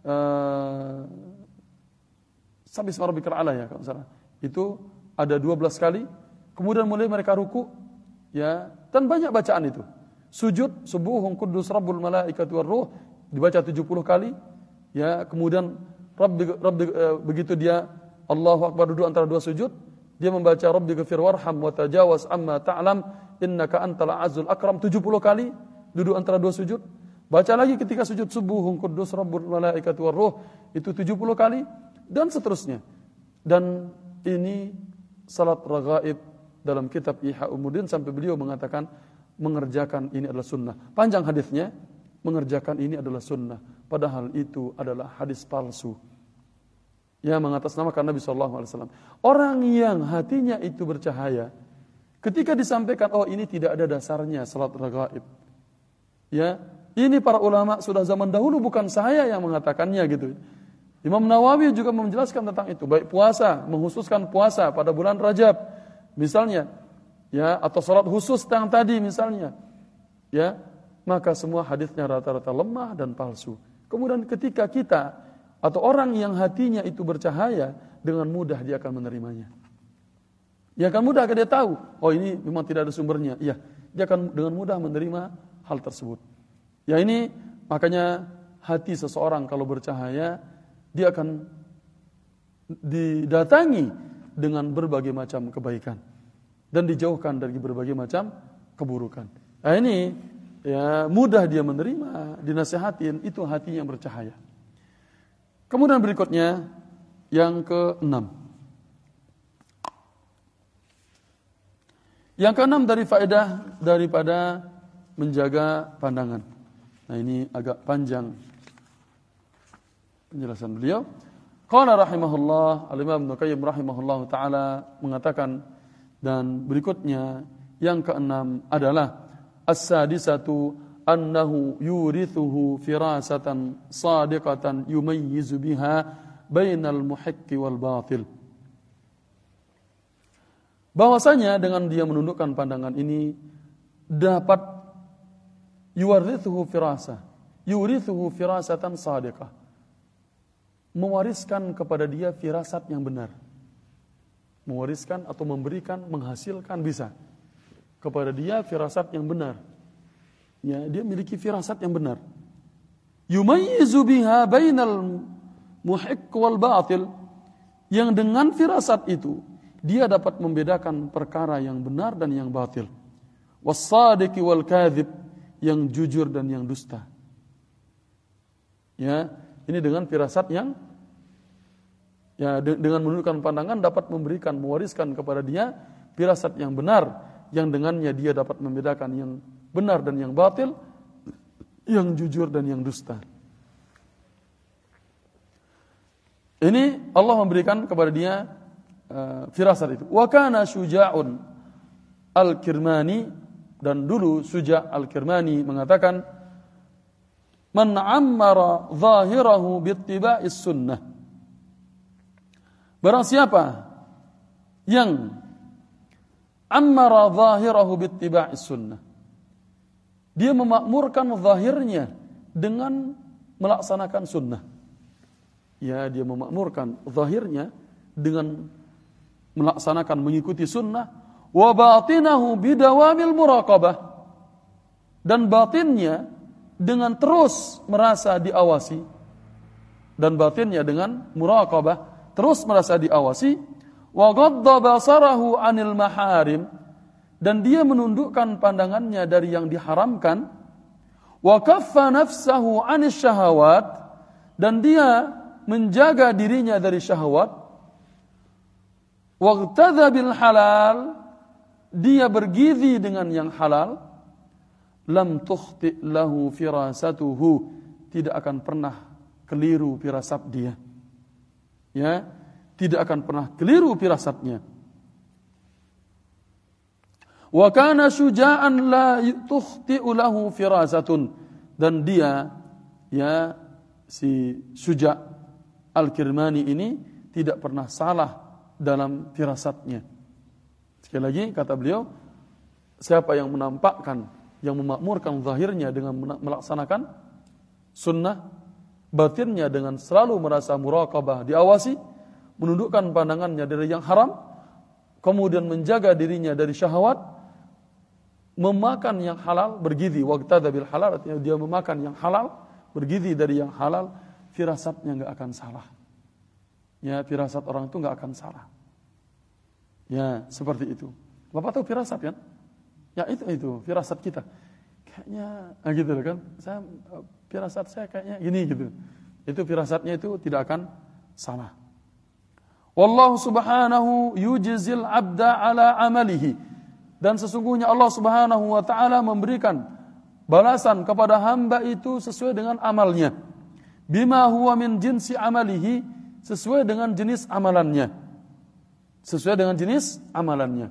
Sabbihisma rabbikal a'la ya kalau salah. Itu ada 12 kali. Kemudian mulai mereka ruku ya, dan banyak bacaan itu. Sujud subuhun quddus rabbul malaikati war ruh dibaca 70 kali. Ya, kemudian begitu dia Allahu akbar duduk antara dua sujud, dia membaca rabbighfir warham wa tajawaz amma ta'lam innaka antal azizul akram 70 kali duduk antara dua sujud. Baca lagi ketika sujud subuhun quddus rabbul malaikati war ruh itu 70 kali dan seterusnya. Dan ini salat raghaib dalam kitab Ihya Ulumuddin sampai beliau mengatakan mengerjakan ini adalah sunnah. Panjang hadisnya, mengerjakan ini adalah sunnah. Padahal itu adalah hadis palsu yang mengatasnamakan Nabi SAW. Orang yang hatinya itu bercahaya, ketika disampaikan, oh ini tidak ada dasarnya salat raghaib. Ya, ini para ulama sudah zaman dahulu, bukan saya yang mengatakannya gitu. Imam Nawawi juga menjelaskan tentang itu, baik puasa, menghususkan puasa pada bulan Rajab misalnya, ya, atau salat khusus yang tadi misalnya, ya, maka semua hadisnya rata-rata lemah dan palsu. Kemudian ketika kita atau orang yang hatinya itu bercahaya, dengan mudah dia akan menerimanya. Ya, akan mudah dia tahu, oh ini memang tidak ada sumbernya. Iya, dia akan dengan mudah menerima hal tersebut. Ya, ini makanya hati seseorang kalau bercahaya, dia akan didatangi dengan berbagai macam kebaikan dan dijauhkan dari berbagai macam keburukan. Nah, ini ya mudah dia menerima, dinasihatin, itu hati yang bercahaya. Kemudian berikutnya yang ke-6. Yang ke-6 dari faedah daripada menjaga pandangan. Nah, ini agak panjang penjelasan beliau. Qala rahimahullah, Al-Imam Ibnu Qayyim rahimahullah taala mengatakan, dan berikutnya yang ke-6 adalah as-sadisatu annahu yurithuhu firasatan sadiqatan yumayyizu biha bainal muhiqqi wal batil. Bahwasanya dengan dia menundukkan pandangan ini dapat yurithuhu firasatan sadiqah, mewariskan kepada dia firasat yang benar. Mewariskan atau memberikan, menghasilkan bisa kepada dia firasat yang benar. Ya, dia memiliki firasat yang benar. Yumayyizu biha bainal muhiq wal batil, yang dengan firasat itu dia dapat membedakan perkara yang benar dan yang batil. Was-sadiqi wal kadzib, yang jujur dan yang dusta. Ya, ini dengan firasat yang ya, dengan menundukkan pandangan dapat memberikan, mewariskan kepada dia firasat yang benar, yang dengannya dia dapat membedakan yang benar dan yang batil, yang jujur dan yang dusta. Ini Allah memberikan kepada dia firasat itu. Wa kana Syuja'un Al-Kirmani, dan dulu Syuja' Al-Kirmani mengatakan, man ammara zahirahu bittiba'is sunnah. Barang siapa yang ammara zahirahu bittiba'is sunnah, dia memakmurkan zahirnya dengan melaksanakan sunnah. Ya, dia memakmurkan zahirnya dengan melaksanakan, mengikuti sunnah. Wa batinahu bidawamil muraqabah, dan batinnya dengan terus merasa diawasi, dan batinnya dengan muraqabah, terus merasa diawasi. Wa ghadda basarahu anil maharim, dan dia menundukkan pandangannya dari yang diharamkan. Wa kaffa nafsahu anis syahawat, dan dia menjaga dirinya dari syahwat. Waqtadha bil halal, dia bergizi dengan yang halal. Lam tukhti lahu firasatuhu, tidak akan pernah keliru firasat dia. Ya, tidak akan pernah keliru firasatnya. Wa kana syuja'an la tukhti'u lahu firasatun, dan dia, ya, si Syuja' Al-Kirmani ini tidak pernah salah dalam firasatnya. Sekali lagi kata beliau, siapa yang menampakkan, yang memakmurkan zahirnya dengan melaksanakan sunnah, batinnya dengan selalu merasa muraqabah, diawasi, menundukkan pandangannya dari yang haram, kemudian menjaga dirinya dari syahwat, memakan yang halal, bergizi, waqtada bil halal, artinya dia memakan yang halal, bergizi dari yang halal, firasatnya enggak akan salah. Ya, firasat orang itu enggak akan salah. Ya, seperti itu. Bapak tahu firasat kan? Ya, itu firasat kita. Kayaknya gitu kan. Firasat saya kayaknya gini gitu. Itu firasatnya itu tidak akan salah. Wallahu subhanahu yujzil 'abda 'ala 'amalihi. Dan sesungguhnya Allah Subhanahu wa taala memberikan balasan kepada hamba itu sesuai dengan amalnya. Bima huwa min jinsi amalihi, sesuai dengan jenis amalannya. Sesuai dengan jenis amalannya.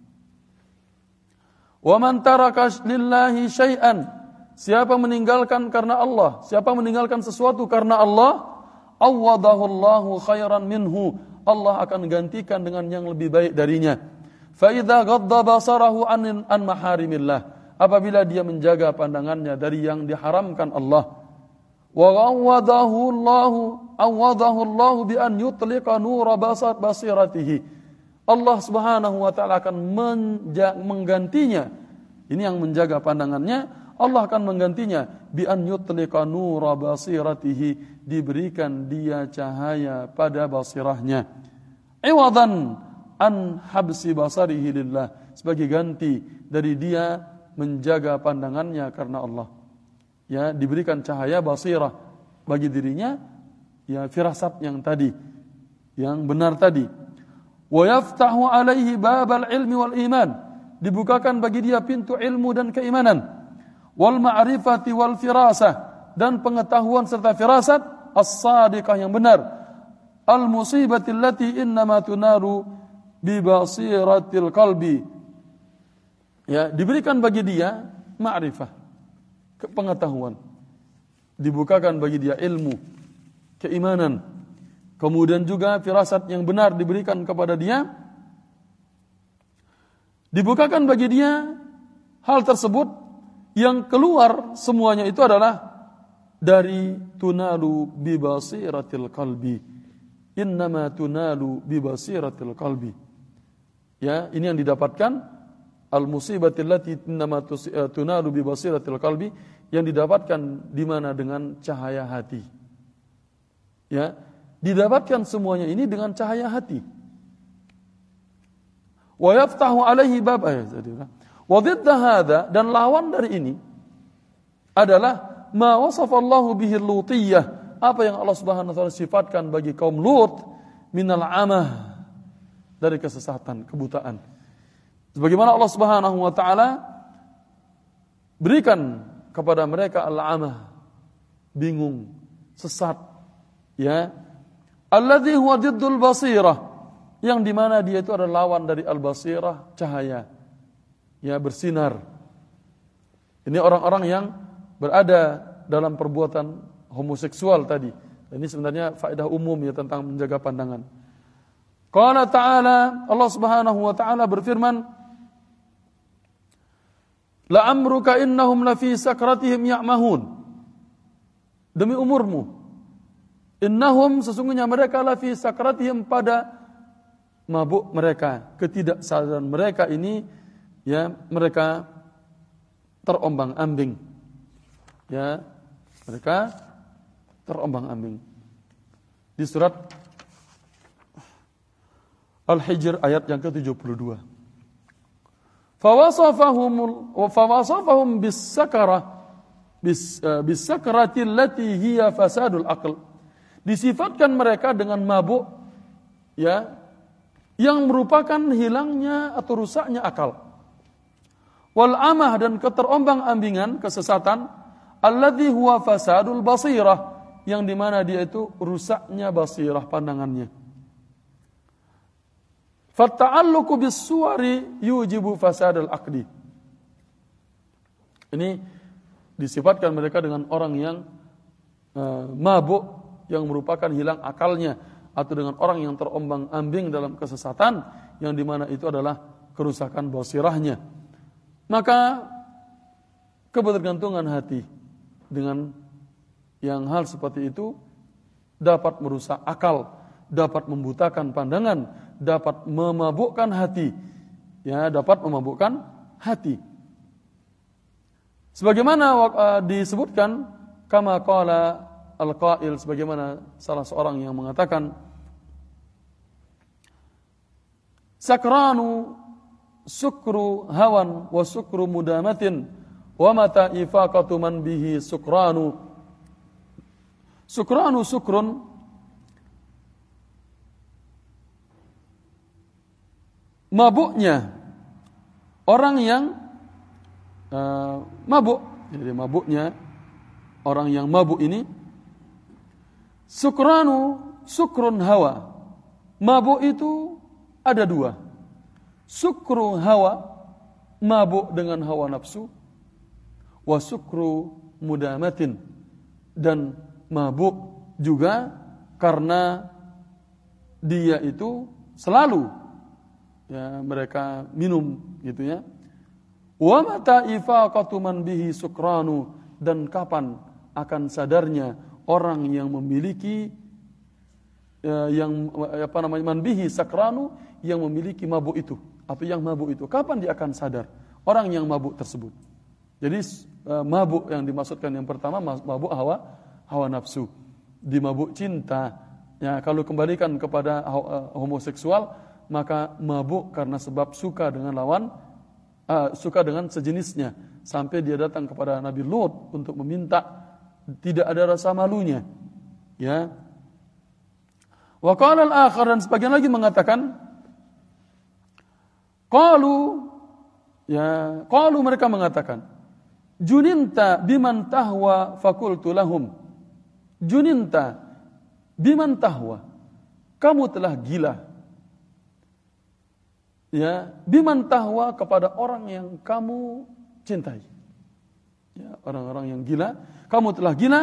Wa man taraka lillahi syai'an, siapa meninggalkan karena Allah, siapa meninggalkan sesuatu karena Allah, awwadahu Allahu khairan minhu, Allah akan gantikan dengan yang lebih baik darinya. Fa idza ghadda basarahu an maharimillah, apabila dia menjaga pandangannya dari yang diharamkan Allah, wa awwadahu Allah bi an yutliqa nura basiratihi, Allah Subhanahu wa taala akan menggantinya, ini yang menjaga pandangannya, Allah akan menggantinya bi an yutliqa nura basiratihi, diberikan dia cahaya pada basirahnya, iwadan an habsi basarihi lillah, sebagai ganti dari dia menjaga pandangannya karena Allah. Ya, diberikan cahaya basirah bagi dirinya, ya firasat yang tadi, yang benar tadi. Wa yaftahu alaihi babal ilmi wal iman, dibukakan bagi dia pintu ilmu dan keimanan. Wal ma'rifati wal firasah, dan pengetahuan serta firasat as-sadiqah yang benar. Al musibati allati innama tunaru bi basiratil qalbi, ya, diberikan bagi dia ma'rifah, pengetahuan, dibukakan bagi dia ilmu, keimanan, kemudian juga firasat yang benar diberikan kepada dia, dibukakan bagi dia hal tersebut, yang keluar semuanya itu adalah dari tunalu bi basiratil qalbi, innama tunalu bi basiratil qalbi. Ya, ini yang didapatkan al-musibatil lati innama tunalu bi basiratil qalbi, yang didapatkan di mana dengan cahaya hati. Ya, didapatkan semuanya ini dengan cahaya hati. Wa yaftahu alaihi bab wa dhidda hadza, dan lawan dari ini adalah ma wasafa Allahu bihi al-lutiyah, apa yang Allah Subhanahu wa taala sifatkan bagi kaum Lut minal amah, dari kesesatan, kebutaan. Sebagaimana Allah Subhanahu wa taala berikan kepada mereka al-amah, bingung, sesat, ya. Alladzi huwa diddul basirah, yang di mana dia itu adalah lawan dari al-basirah, cahaya, ya, bersinar. Ini orang-orang yang berada dalam perbuatan homoseksual tadi. Ini sebenarnya faedah umum ya tentang menjaga pandangan. Qala ta'ala, Allah Subhanahu wa ta'ala berfirman, la'amruka innahum lafi sakratihim ya'mahun, demi umurmu, innahum, sesungguhnya mereka, lafi sakratihim, pada mabuk mereka, ketidaksadaran mereka ini, ya, mereka terombang-ambing, ya, mereka terombang-ambing. Di surat Al-Hijr ayat yang ke-72. Fawasafahum bis-sakrati allati hiya fasadul aql. Disifatkan mereka dengan mabuk, ya, yang merupakan hilangnya atau rusaknya akal. Wal amah, dan keterombang-ambingan, kesesatan, alladzi huwa fasadul basirah, yang dimana dia itu rusaknya basirah, pandangannya. Fatta'alluqu bis-suwari yujibu fasadal aqli. Ini disifatkan mereka dengan orang yang mabuk, yang merupakan hilang akalnya, atau dengan orang yang terombang-ambing dalam kesesatan, yang dimana itu adalah kerusakan basirahnya. Maka kebergantungan hati dengan yang hal seperti itu dapat merusak akal, dapat membutakan pandangan, dapat memabukkan hati. Ya, dapat memabukkan hati. Sebagaimana disebutkan kama qala al-qail, sebagaimana salah seorang yang mengatakan, sakranu sukru hawan wa sukru mudamatin wa mata ifaqatu man bihi sukranu. Sukranu sukrun, mabuknya orang yang mabuk. Jadi mabuknya orang yang mabuk ini, sukranu sukrun hawa. Mabuk itu ada dua. Sukru hawa, mabuk dengan hawa nafsu, wa sukru mudamatin, dan mabuk juga karena dia itu selalu mereka minum gitu ya. Wa mata ifaqatu man bihi sukranu, dan kapan akan sadarnya orang yang memiliki man bihi sakranu, yang memiliki mabuk itu atau yang mabuk itu, kapan dia akan sadar orang yang mabuk tersebut. Jadi mabuk yang dimaksudkan yang pertama mabuk hawa nafsu, di mabuk cinta. Ya, kalau kembalikan kepada homoseksual, maka mabuk karena sebab suka dengan sejenisnya, sampai dia datang kepada Nabi Lut untuk meminta, tidak ada rasa malunya. Ya. Wa qala al-akhar, dan sebagian lagi mengatakan, qalu mereka mengatakan, juninta biman tahwa fakultu lahum. Juninta biman tahwa, kamu telah gila. Ya, biman tahwa, kepada orang yang kamu cintai. Ya, orang-orang yang gila, kamu telah gila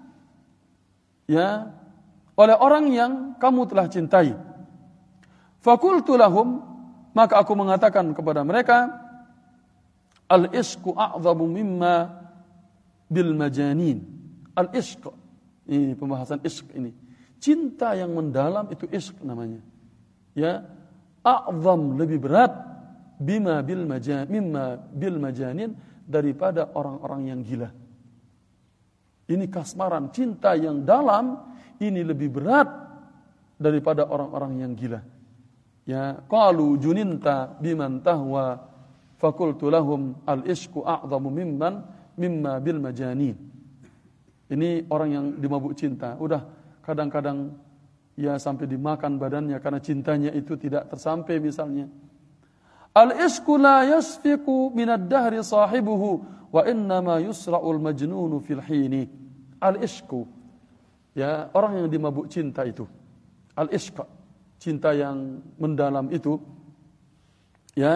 ya oleh orang yang kamu telah cintai. Fakultu lahum, maka aku mengatakan kepada mereka, al-ishqu a'zamu mimma bil majanin. Al-ishq, ini pembahasan ishq ini. Cinta yang mendalam itu ishq namanya. Ya, a'zam, lebih berat, mimma bil majanin, daripada orang-orang yang gila. Ini kasmaran, cinta yang dalam ini lebih berat daripada orang-orang yang gila. Ya, qalu juninta biman tahwa fakultu lahum al-ishqu a'zamu mimma bil majanin. Ini orang yang dimabuk cinta, udah kadang-kadang ya sampai dimakan badannya karena cintanya itu tidak tersampai misalnya. Al-ishqu la yasfiqu minad dahri sahibuhu wa innama yusra'ul majnunu fil hini. Al-ishqu, ya, orang yang dimabuk cinta itu, al-ishq, cinta yang mendalam itu, ya,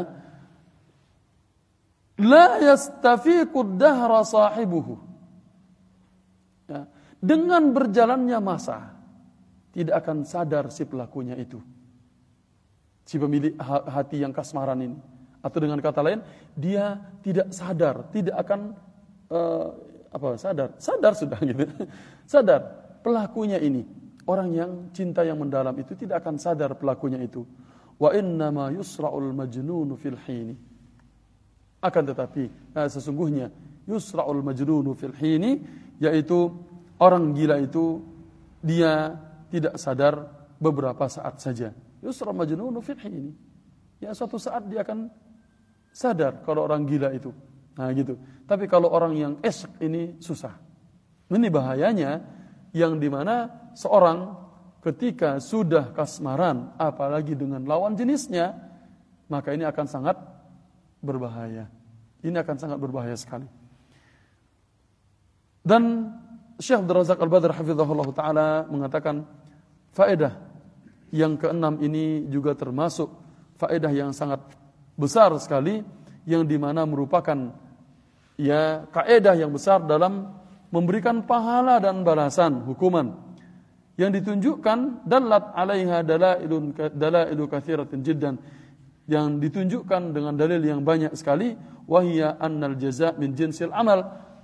la yastafiqud dahra sahibuhu. Ya, dengan berjalannya masa tidak akan sadar si pelakunya itu, si pemilik hati yang kasmaran ini. Atau dengan kata lain, dia tidak sadar, tidak akan sadar sudah gitu. Sadar pelakunya ini, orang yang cinta yang mendalam itu tidak akan sadar pelakunya itu. Wa innama yusra'ul majnunu fil hini. Akan tetapi sesungguhnya yusra'ul majnunu fil hini, yaitu orang gila itu dia tidak sadar beberapa saat saja. Yusra'ul majnunu fil hini. Ya, suatu saat dia akan sadar kalau orang gila itu. Nah gitu. Tapi kalau orang yang ishq ini susah. Ini bahayanya, yang dimana seorang ketika sudah kasmaran, apalagi dengan lawan jenisnya, maka ini akan sangat berbahaya. Ini akan sangat berbahaya sekali. Dan Syekh Abdul Razak Al-Badr hafizahullah ta'ala mengatakan, faedah yang keenam ini juga termasuk faedah yang sangat besar sekali, yang dimana merupakan ya kaedah yang besar dalam memberikan pahala dan balasan hukuman, yang ditunjukkan dalat alaiha dalailu katsiratin jiddan, yang ditunjukkan dengan dalil yang banyak sekali, wahia annal jaza' min jinsil amal,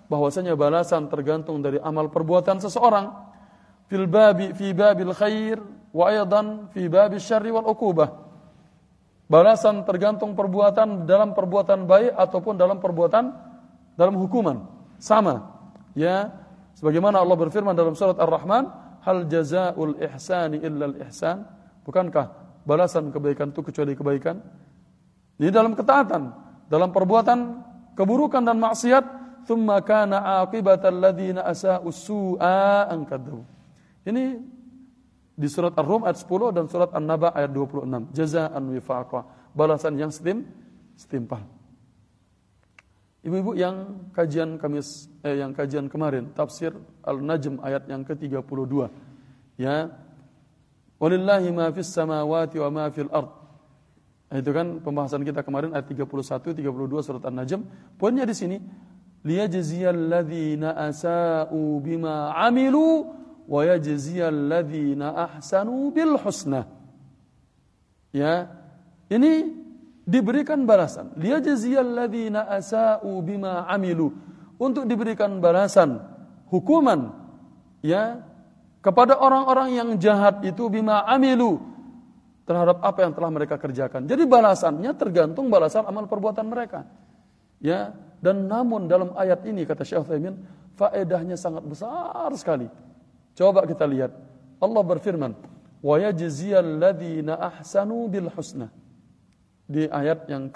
bahwasanya balasan tergantung dari amal perbuatan seseorang. Fi babil khair wa aidan fi babil syarri wal uqubah. Balasan tergantung perbuatan dalam perbuatan baik ataupun dalam hukuman. Sama. Ya, sebagaimana Allah berfirman dalam surat Ar-Rahman, hal jazaa'ul ihsani illa al-ihsan? Bukankah balasan kebaikan itu kecuali kebaikan? Ini dalam ketaatan, dalam perbuatan keburukan dan maksiat, thumma kana aqibatal ladzina asa'u su'a an kadzabu. Ini di surat Ar-Rum ayat 10 dan surat An-Naba ayat 26. Jazaa'an wifaqa, balasan yang setimpal. Ibu-ibu yang kajian kemarin tafsir Al-Najm ayat yang ke-32. Ya. Walillahi ma fis samawati wa ma fil ard. Itu kan pembahasan kita kemarin ayat 31, 32 surat An-Najm. Poinnya di sini, liyajziyal ladzina asa'u bima 'amilu wa yajziyal ladzina ahsanu bil husna. Ya, ini diberikan balasan. Liyajziyal ladzina asa'u bima 'amilu, untuk diberikan balasan hukuman ya kepada orang-orang yang jahat itu bima 'amilu, terhadap apa yang telah mereka kerjakan. Jadi balasannya tergantung balasan amal perbuatan mereka. Ya, dan namun dalam ayat ini kata Syekh Utsaimin, faedahnya sangat besar sekali. Coba kita lihat. Allah berfirman, "Wa yajziyal ladzina ahsanu bil husna." Di ayat yang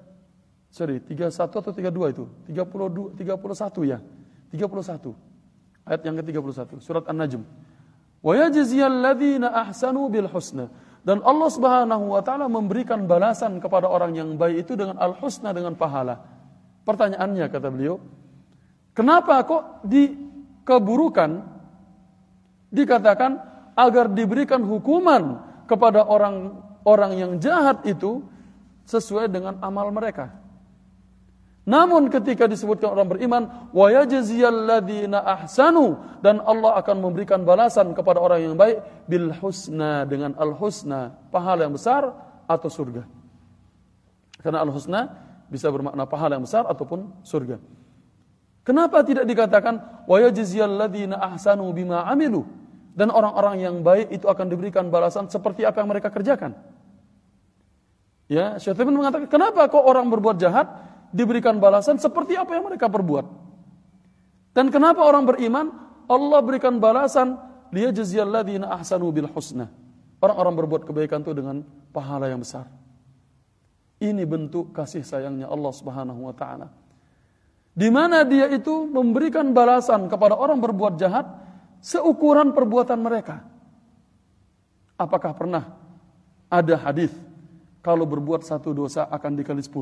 31 atau 32 itu? 31 ya. 31. Ayat yang ke-31 surat An-Najm. Wa yajziyal ladzina ahsanu bil husna. Dan Allah Subhanahu wa taala memberikan balasan kepada orang yang baik itu dengan al-husna, dengan pahala. Pertanyaannya kata beliau, kenapa kok di keburukan dikatakan agar diberikan hukuman kepada orang yang jahat itu sesuai dengan amal mereka? Namun ketika disebutkan orang beriman, wa yajziyal ladzina ahsanu, dan Allah akan memberikan balasan kepada orang yang baik bil husna, dengan al husna, pahala yang besar atau surga. Karena al husna bisa bermakna pahala yang besar ataupun surga. Kenapa tidak dikatakan wa yajziyal ladzina ahsanu bima amilu, dan orang-orang yang baik itu akan diberikan balasan seperti apa yang mereka kerjakan? Ya, Syaitan mengatakan, kenapa kok orang berbuat jahat diberikan balasan seperti apa yang mereka perbuat? Dan kenapa orang beriman Allah berikan balasan liyajziyal ladzina ahsanu bil husna? Orang-orang berbuat kebaikan itu dengan pahala yang besar. Ini bentuk kasih sayangnya Allah Subhanahu wa taala. Di mana dia itu memberikan balasan kepada orang berbuat jahat seukuran perbuatan mereka. Apakah pernah ada hadis kalau berbuat satu dosa akan dikali 10?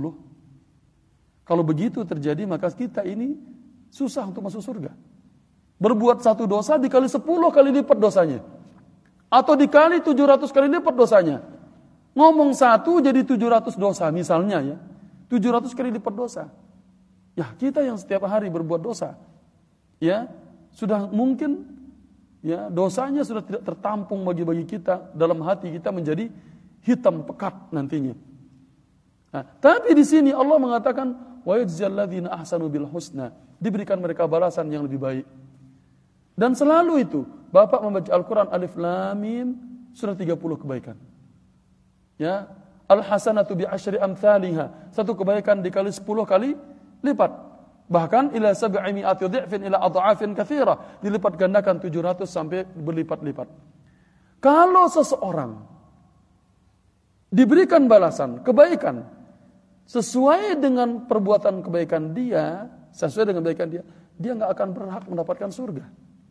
Kalau begitu terjadi, maka kita ini susah untuk masuk surga. Berbuat satu dosa dikali 10 kali lipat dosanya. Atau dikali 700 kali lipat dosanya. Ngomong satu jadi 700 dosa misalnya ya. 700 kali lipat dosa. Ya, kita yang setiap hari berbuat dosa, ya, sudah mungkin ya dosanya sudah tidak tertampung bagi kita, dalam hati kita menjadi hitam pekat nantinya. Nah, tapi di sini Allah mengatakan wa yajziyal ladzina ahsanu bil husna, diberikan mereka balasan yang lebih baik. Dan selalu itu Bapak membaca Al-Qur'an alif lam mim sudah 30 kebaikan. Ya, al hasanatu bi asyri amsalha, satu kebaikan dikali 10 kali lipat. Bahkan ila 700 dhifin ila adhafin katsira, dilipat gandakan 700 sampai berlipat-lipat. Kalau seseorang diberikan balasan kebaikan sesuai dengan perbuatan kebaikan dia, sesuai dengan kebaikan dia enggak akan berhak mendapatkan surga.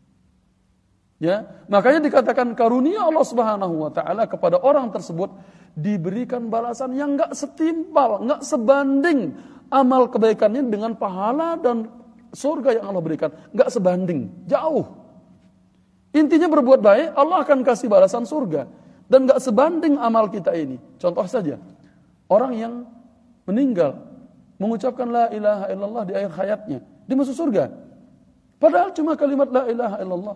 Ya, makanya dikatakan karunia Allah Subhanahu wa taala kepada orang tersebut diberikan balasan yang enggak setimpal, enggak sebanding amal kebaikannya dengan pahala dan surga yang Allah berikan. Enggak sebanding, jauh. Intinya berbuat baik, Allah akan kasih balasan surga. Dan enggak sebanding amal kita ini. Contoh saja, orang yang meninggal mengucapkan la ilaha illallah di akhir hayatnya, dia masuk surga. Padahal cuma kalimat la ilaha illallah.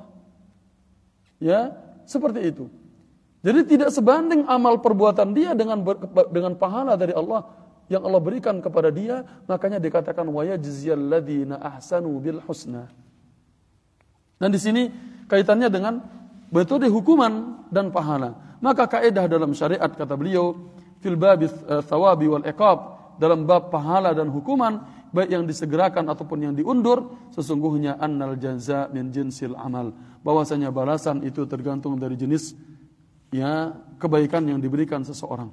Ya, seperti itu. Jadi tidak sebanding amal perbuatan dia dengan pahala dari Allah. yang Allah berikan kepada dia, makanya dikatakan wa yajziyal ladzina ahsanu bil husna. Dan di sini kaitannya dengan metode hukuman dan pahala. Maka kaidah dalam syariat, kata beliau, fil babits thawabi wal iqab, dalam bab pahala dan hukuman, baik yang disegerakan ataupun yang diundur, sesungguhnya annal jaza min jinsil amal, bahwasanya balasan itu tergantung dari jenis ya kebaikan yang diberikan seseorang.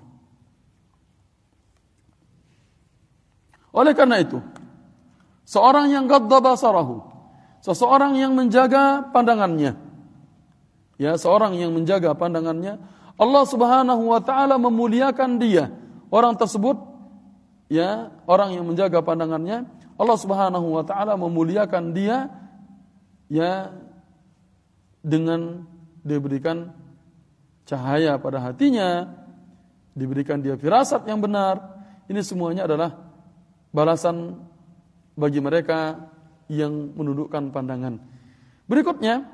Oleh karena itu, seorang yang ghadda basarahu, seseorang yang menjaga pandangannya, ya, seorang yang menjaga pandangannya, Allah Subhanahu wa taala memuliakan dia. Orang tersebut, ya, orang yang menjaga pandangannya, Allah Subhanahu wa taala memuliakan dia, ya, dengan diberikan cahaya pada hatinya, diberikan dia firasat yang benar. Ini semuanya adalah balasan bagi mereka yang menundukkan pandangan. Berikutnya,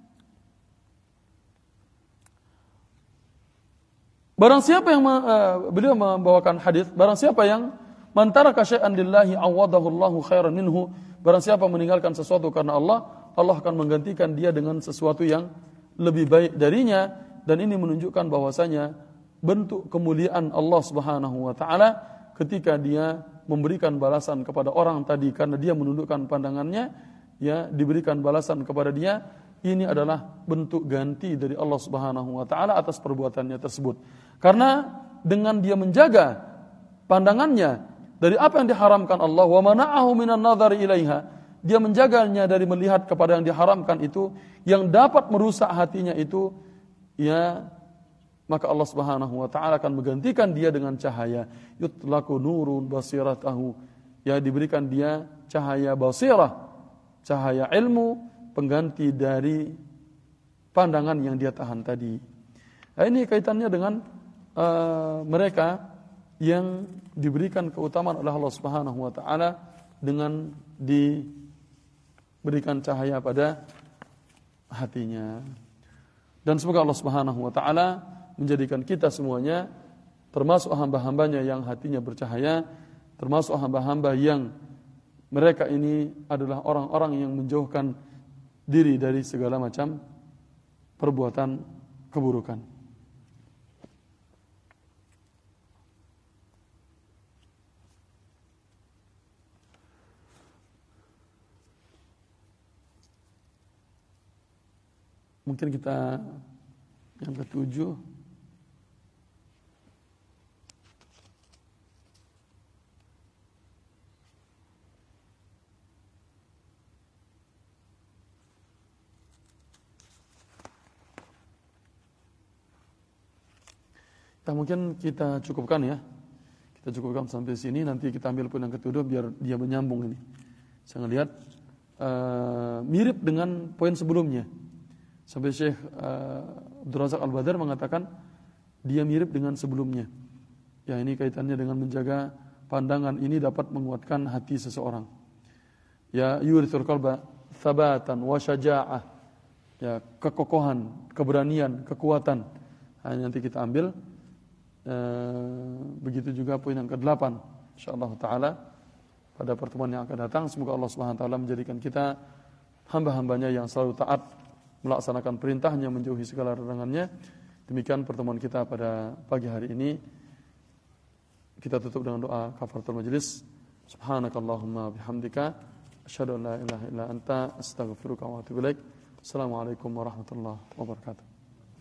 barang siapa yang beliau membawakan hadis, barang siapa yang mantaraka syai'an lillahi awadahu Allahu khairan minhu, barang siapa meninggalkan sesuatu karena Allah, Allah akan menggantikan dia dengan sesuatu yang lebih baik darinya. Dan ini menunjukkan bahwasanya bentuk kemuliaan Allah Subhanahu wa taala ketika dia memberikan balasan kepada orang tadi karena dia menundukkan pandangannya, ya, diberikan balasan kepada dia. Ini adalah bentuk ganti dari Allah Subhanahu wa taala atas perbuatannya tersebut. Karena dengan dia menjaga pandangannya dari apa yang diharamkan Allah, wa mana'ahu minan nadhari ilaiha, dia menjaganya dari melihat kepada yang diharamkan itu, yang dapat merusak hatinya itu, ya, maka Allah Subhanahu wa taala akan menggantikan dia dengan cahaya, yutlaqu nurun basiratahu, ya, diberikan dia cahaya basirah, cahaya ilmu, pengganti dari pandangan yang dia tahan tadi. Nah, ini kaitannya dengan mereka yang diberikan keutamaan oleh Allah Subhanahu wa taala dengan diberikan cahaya pada hatinya. Dan semoga Allah Subhanahu wa taala menjadikan kita semuanya termasuk hamba-hambanya yang hatinya bercahaya, termasuk hamba-hamba yang mereka ini adalah orang-orang yang menjauhkan diri dari segala macam perbuatan keburukan. Mungkin kita yang ketujuh. Ya, mungkin kita cukupkan ya. Kita cukupkan sampai sini, nanti kita ambil poin yang ketujuh biar dia menyambung ini. Saya lihat mirip dengan poin sebelumnya. Sampai Syekh Abdul Razak Al-Badar mengatakan dia mirip dengan sebelumnya. Ya, ini kaitannya dengan menjaga pandangan ini dapat menguatkan hati seseorang. Ya, yurithul qalba thabatan wa syaja'ah. Ya, kekokohan, keberanian, kekuatan. Nah, nanti kita ambil. Begitu juga poin yang ke-8 insyaallah taala pada pertemuan yang akan datang. Semoga Allah Subhanahu wa taala menjadikan kita hamba-hambanya yang selalu taat, melaksanakan perintahnya, menjauhi segala larangannya. Demikian pertemuan kita pada pagi hari ini. Kita tutup dengan doa kafaratul majelis. Subhanakallahumma bihamdika asyhadu an la ilaha illa anta astaghfiruka wa atubu ilaik. Assalamualaikum warahmatullahi wabarakatuh.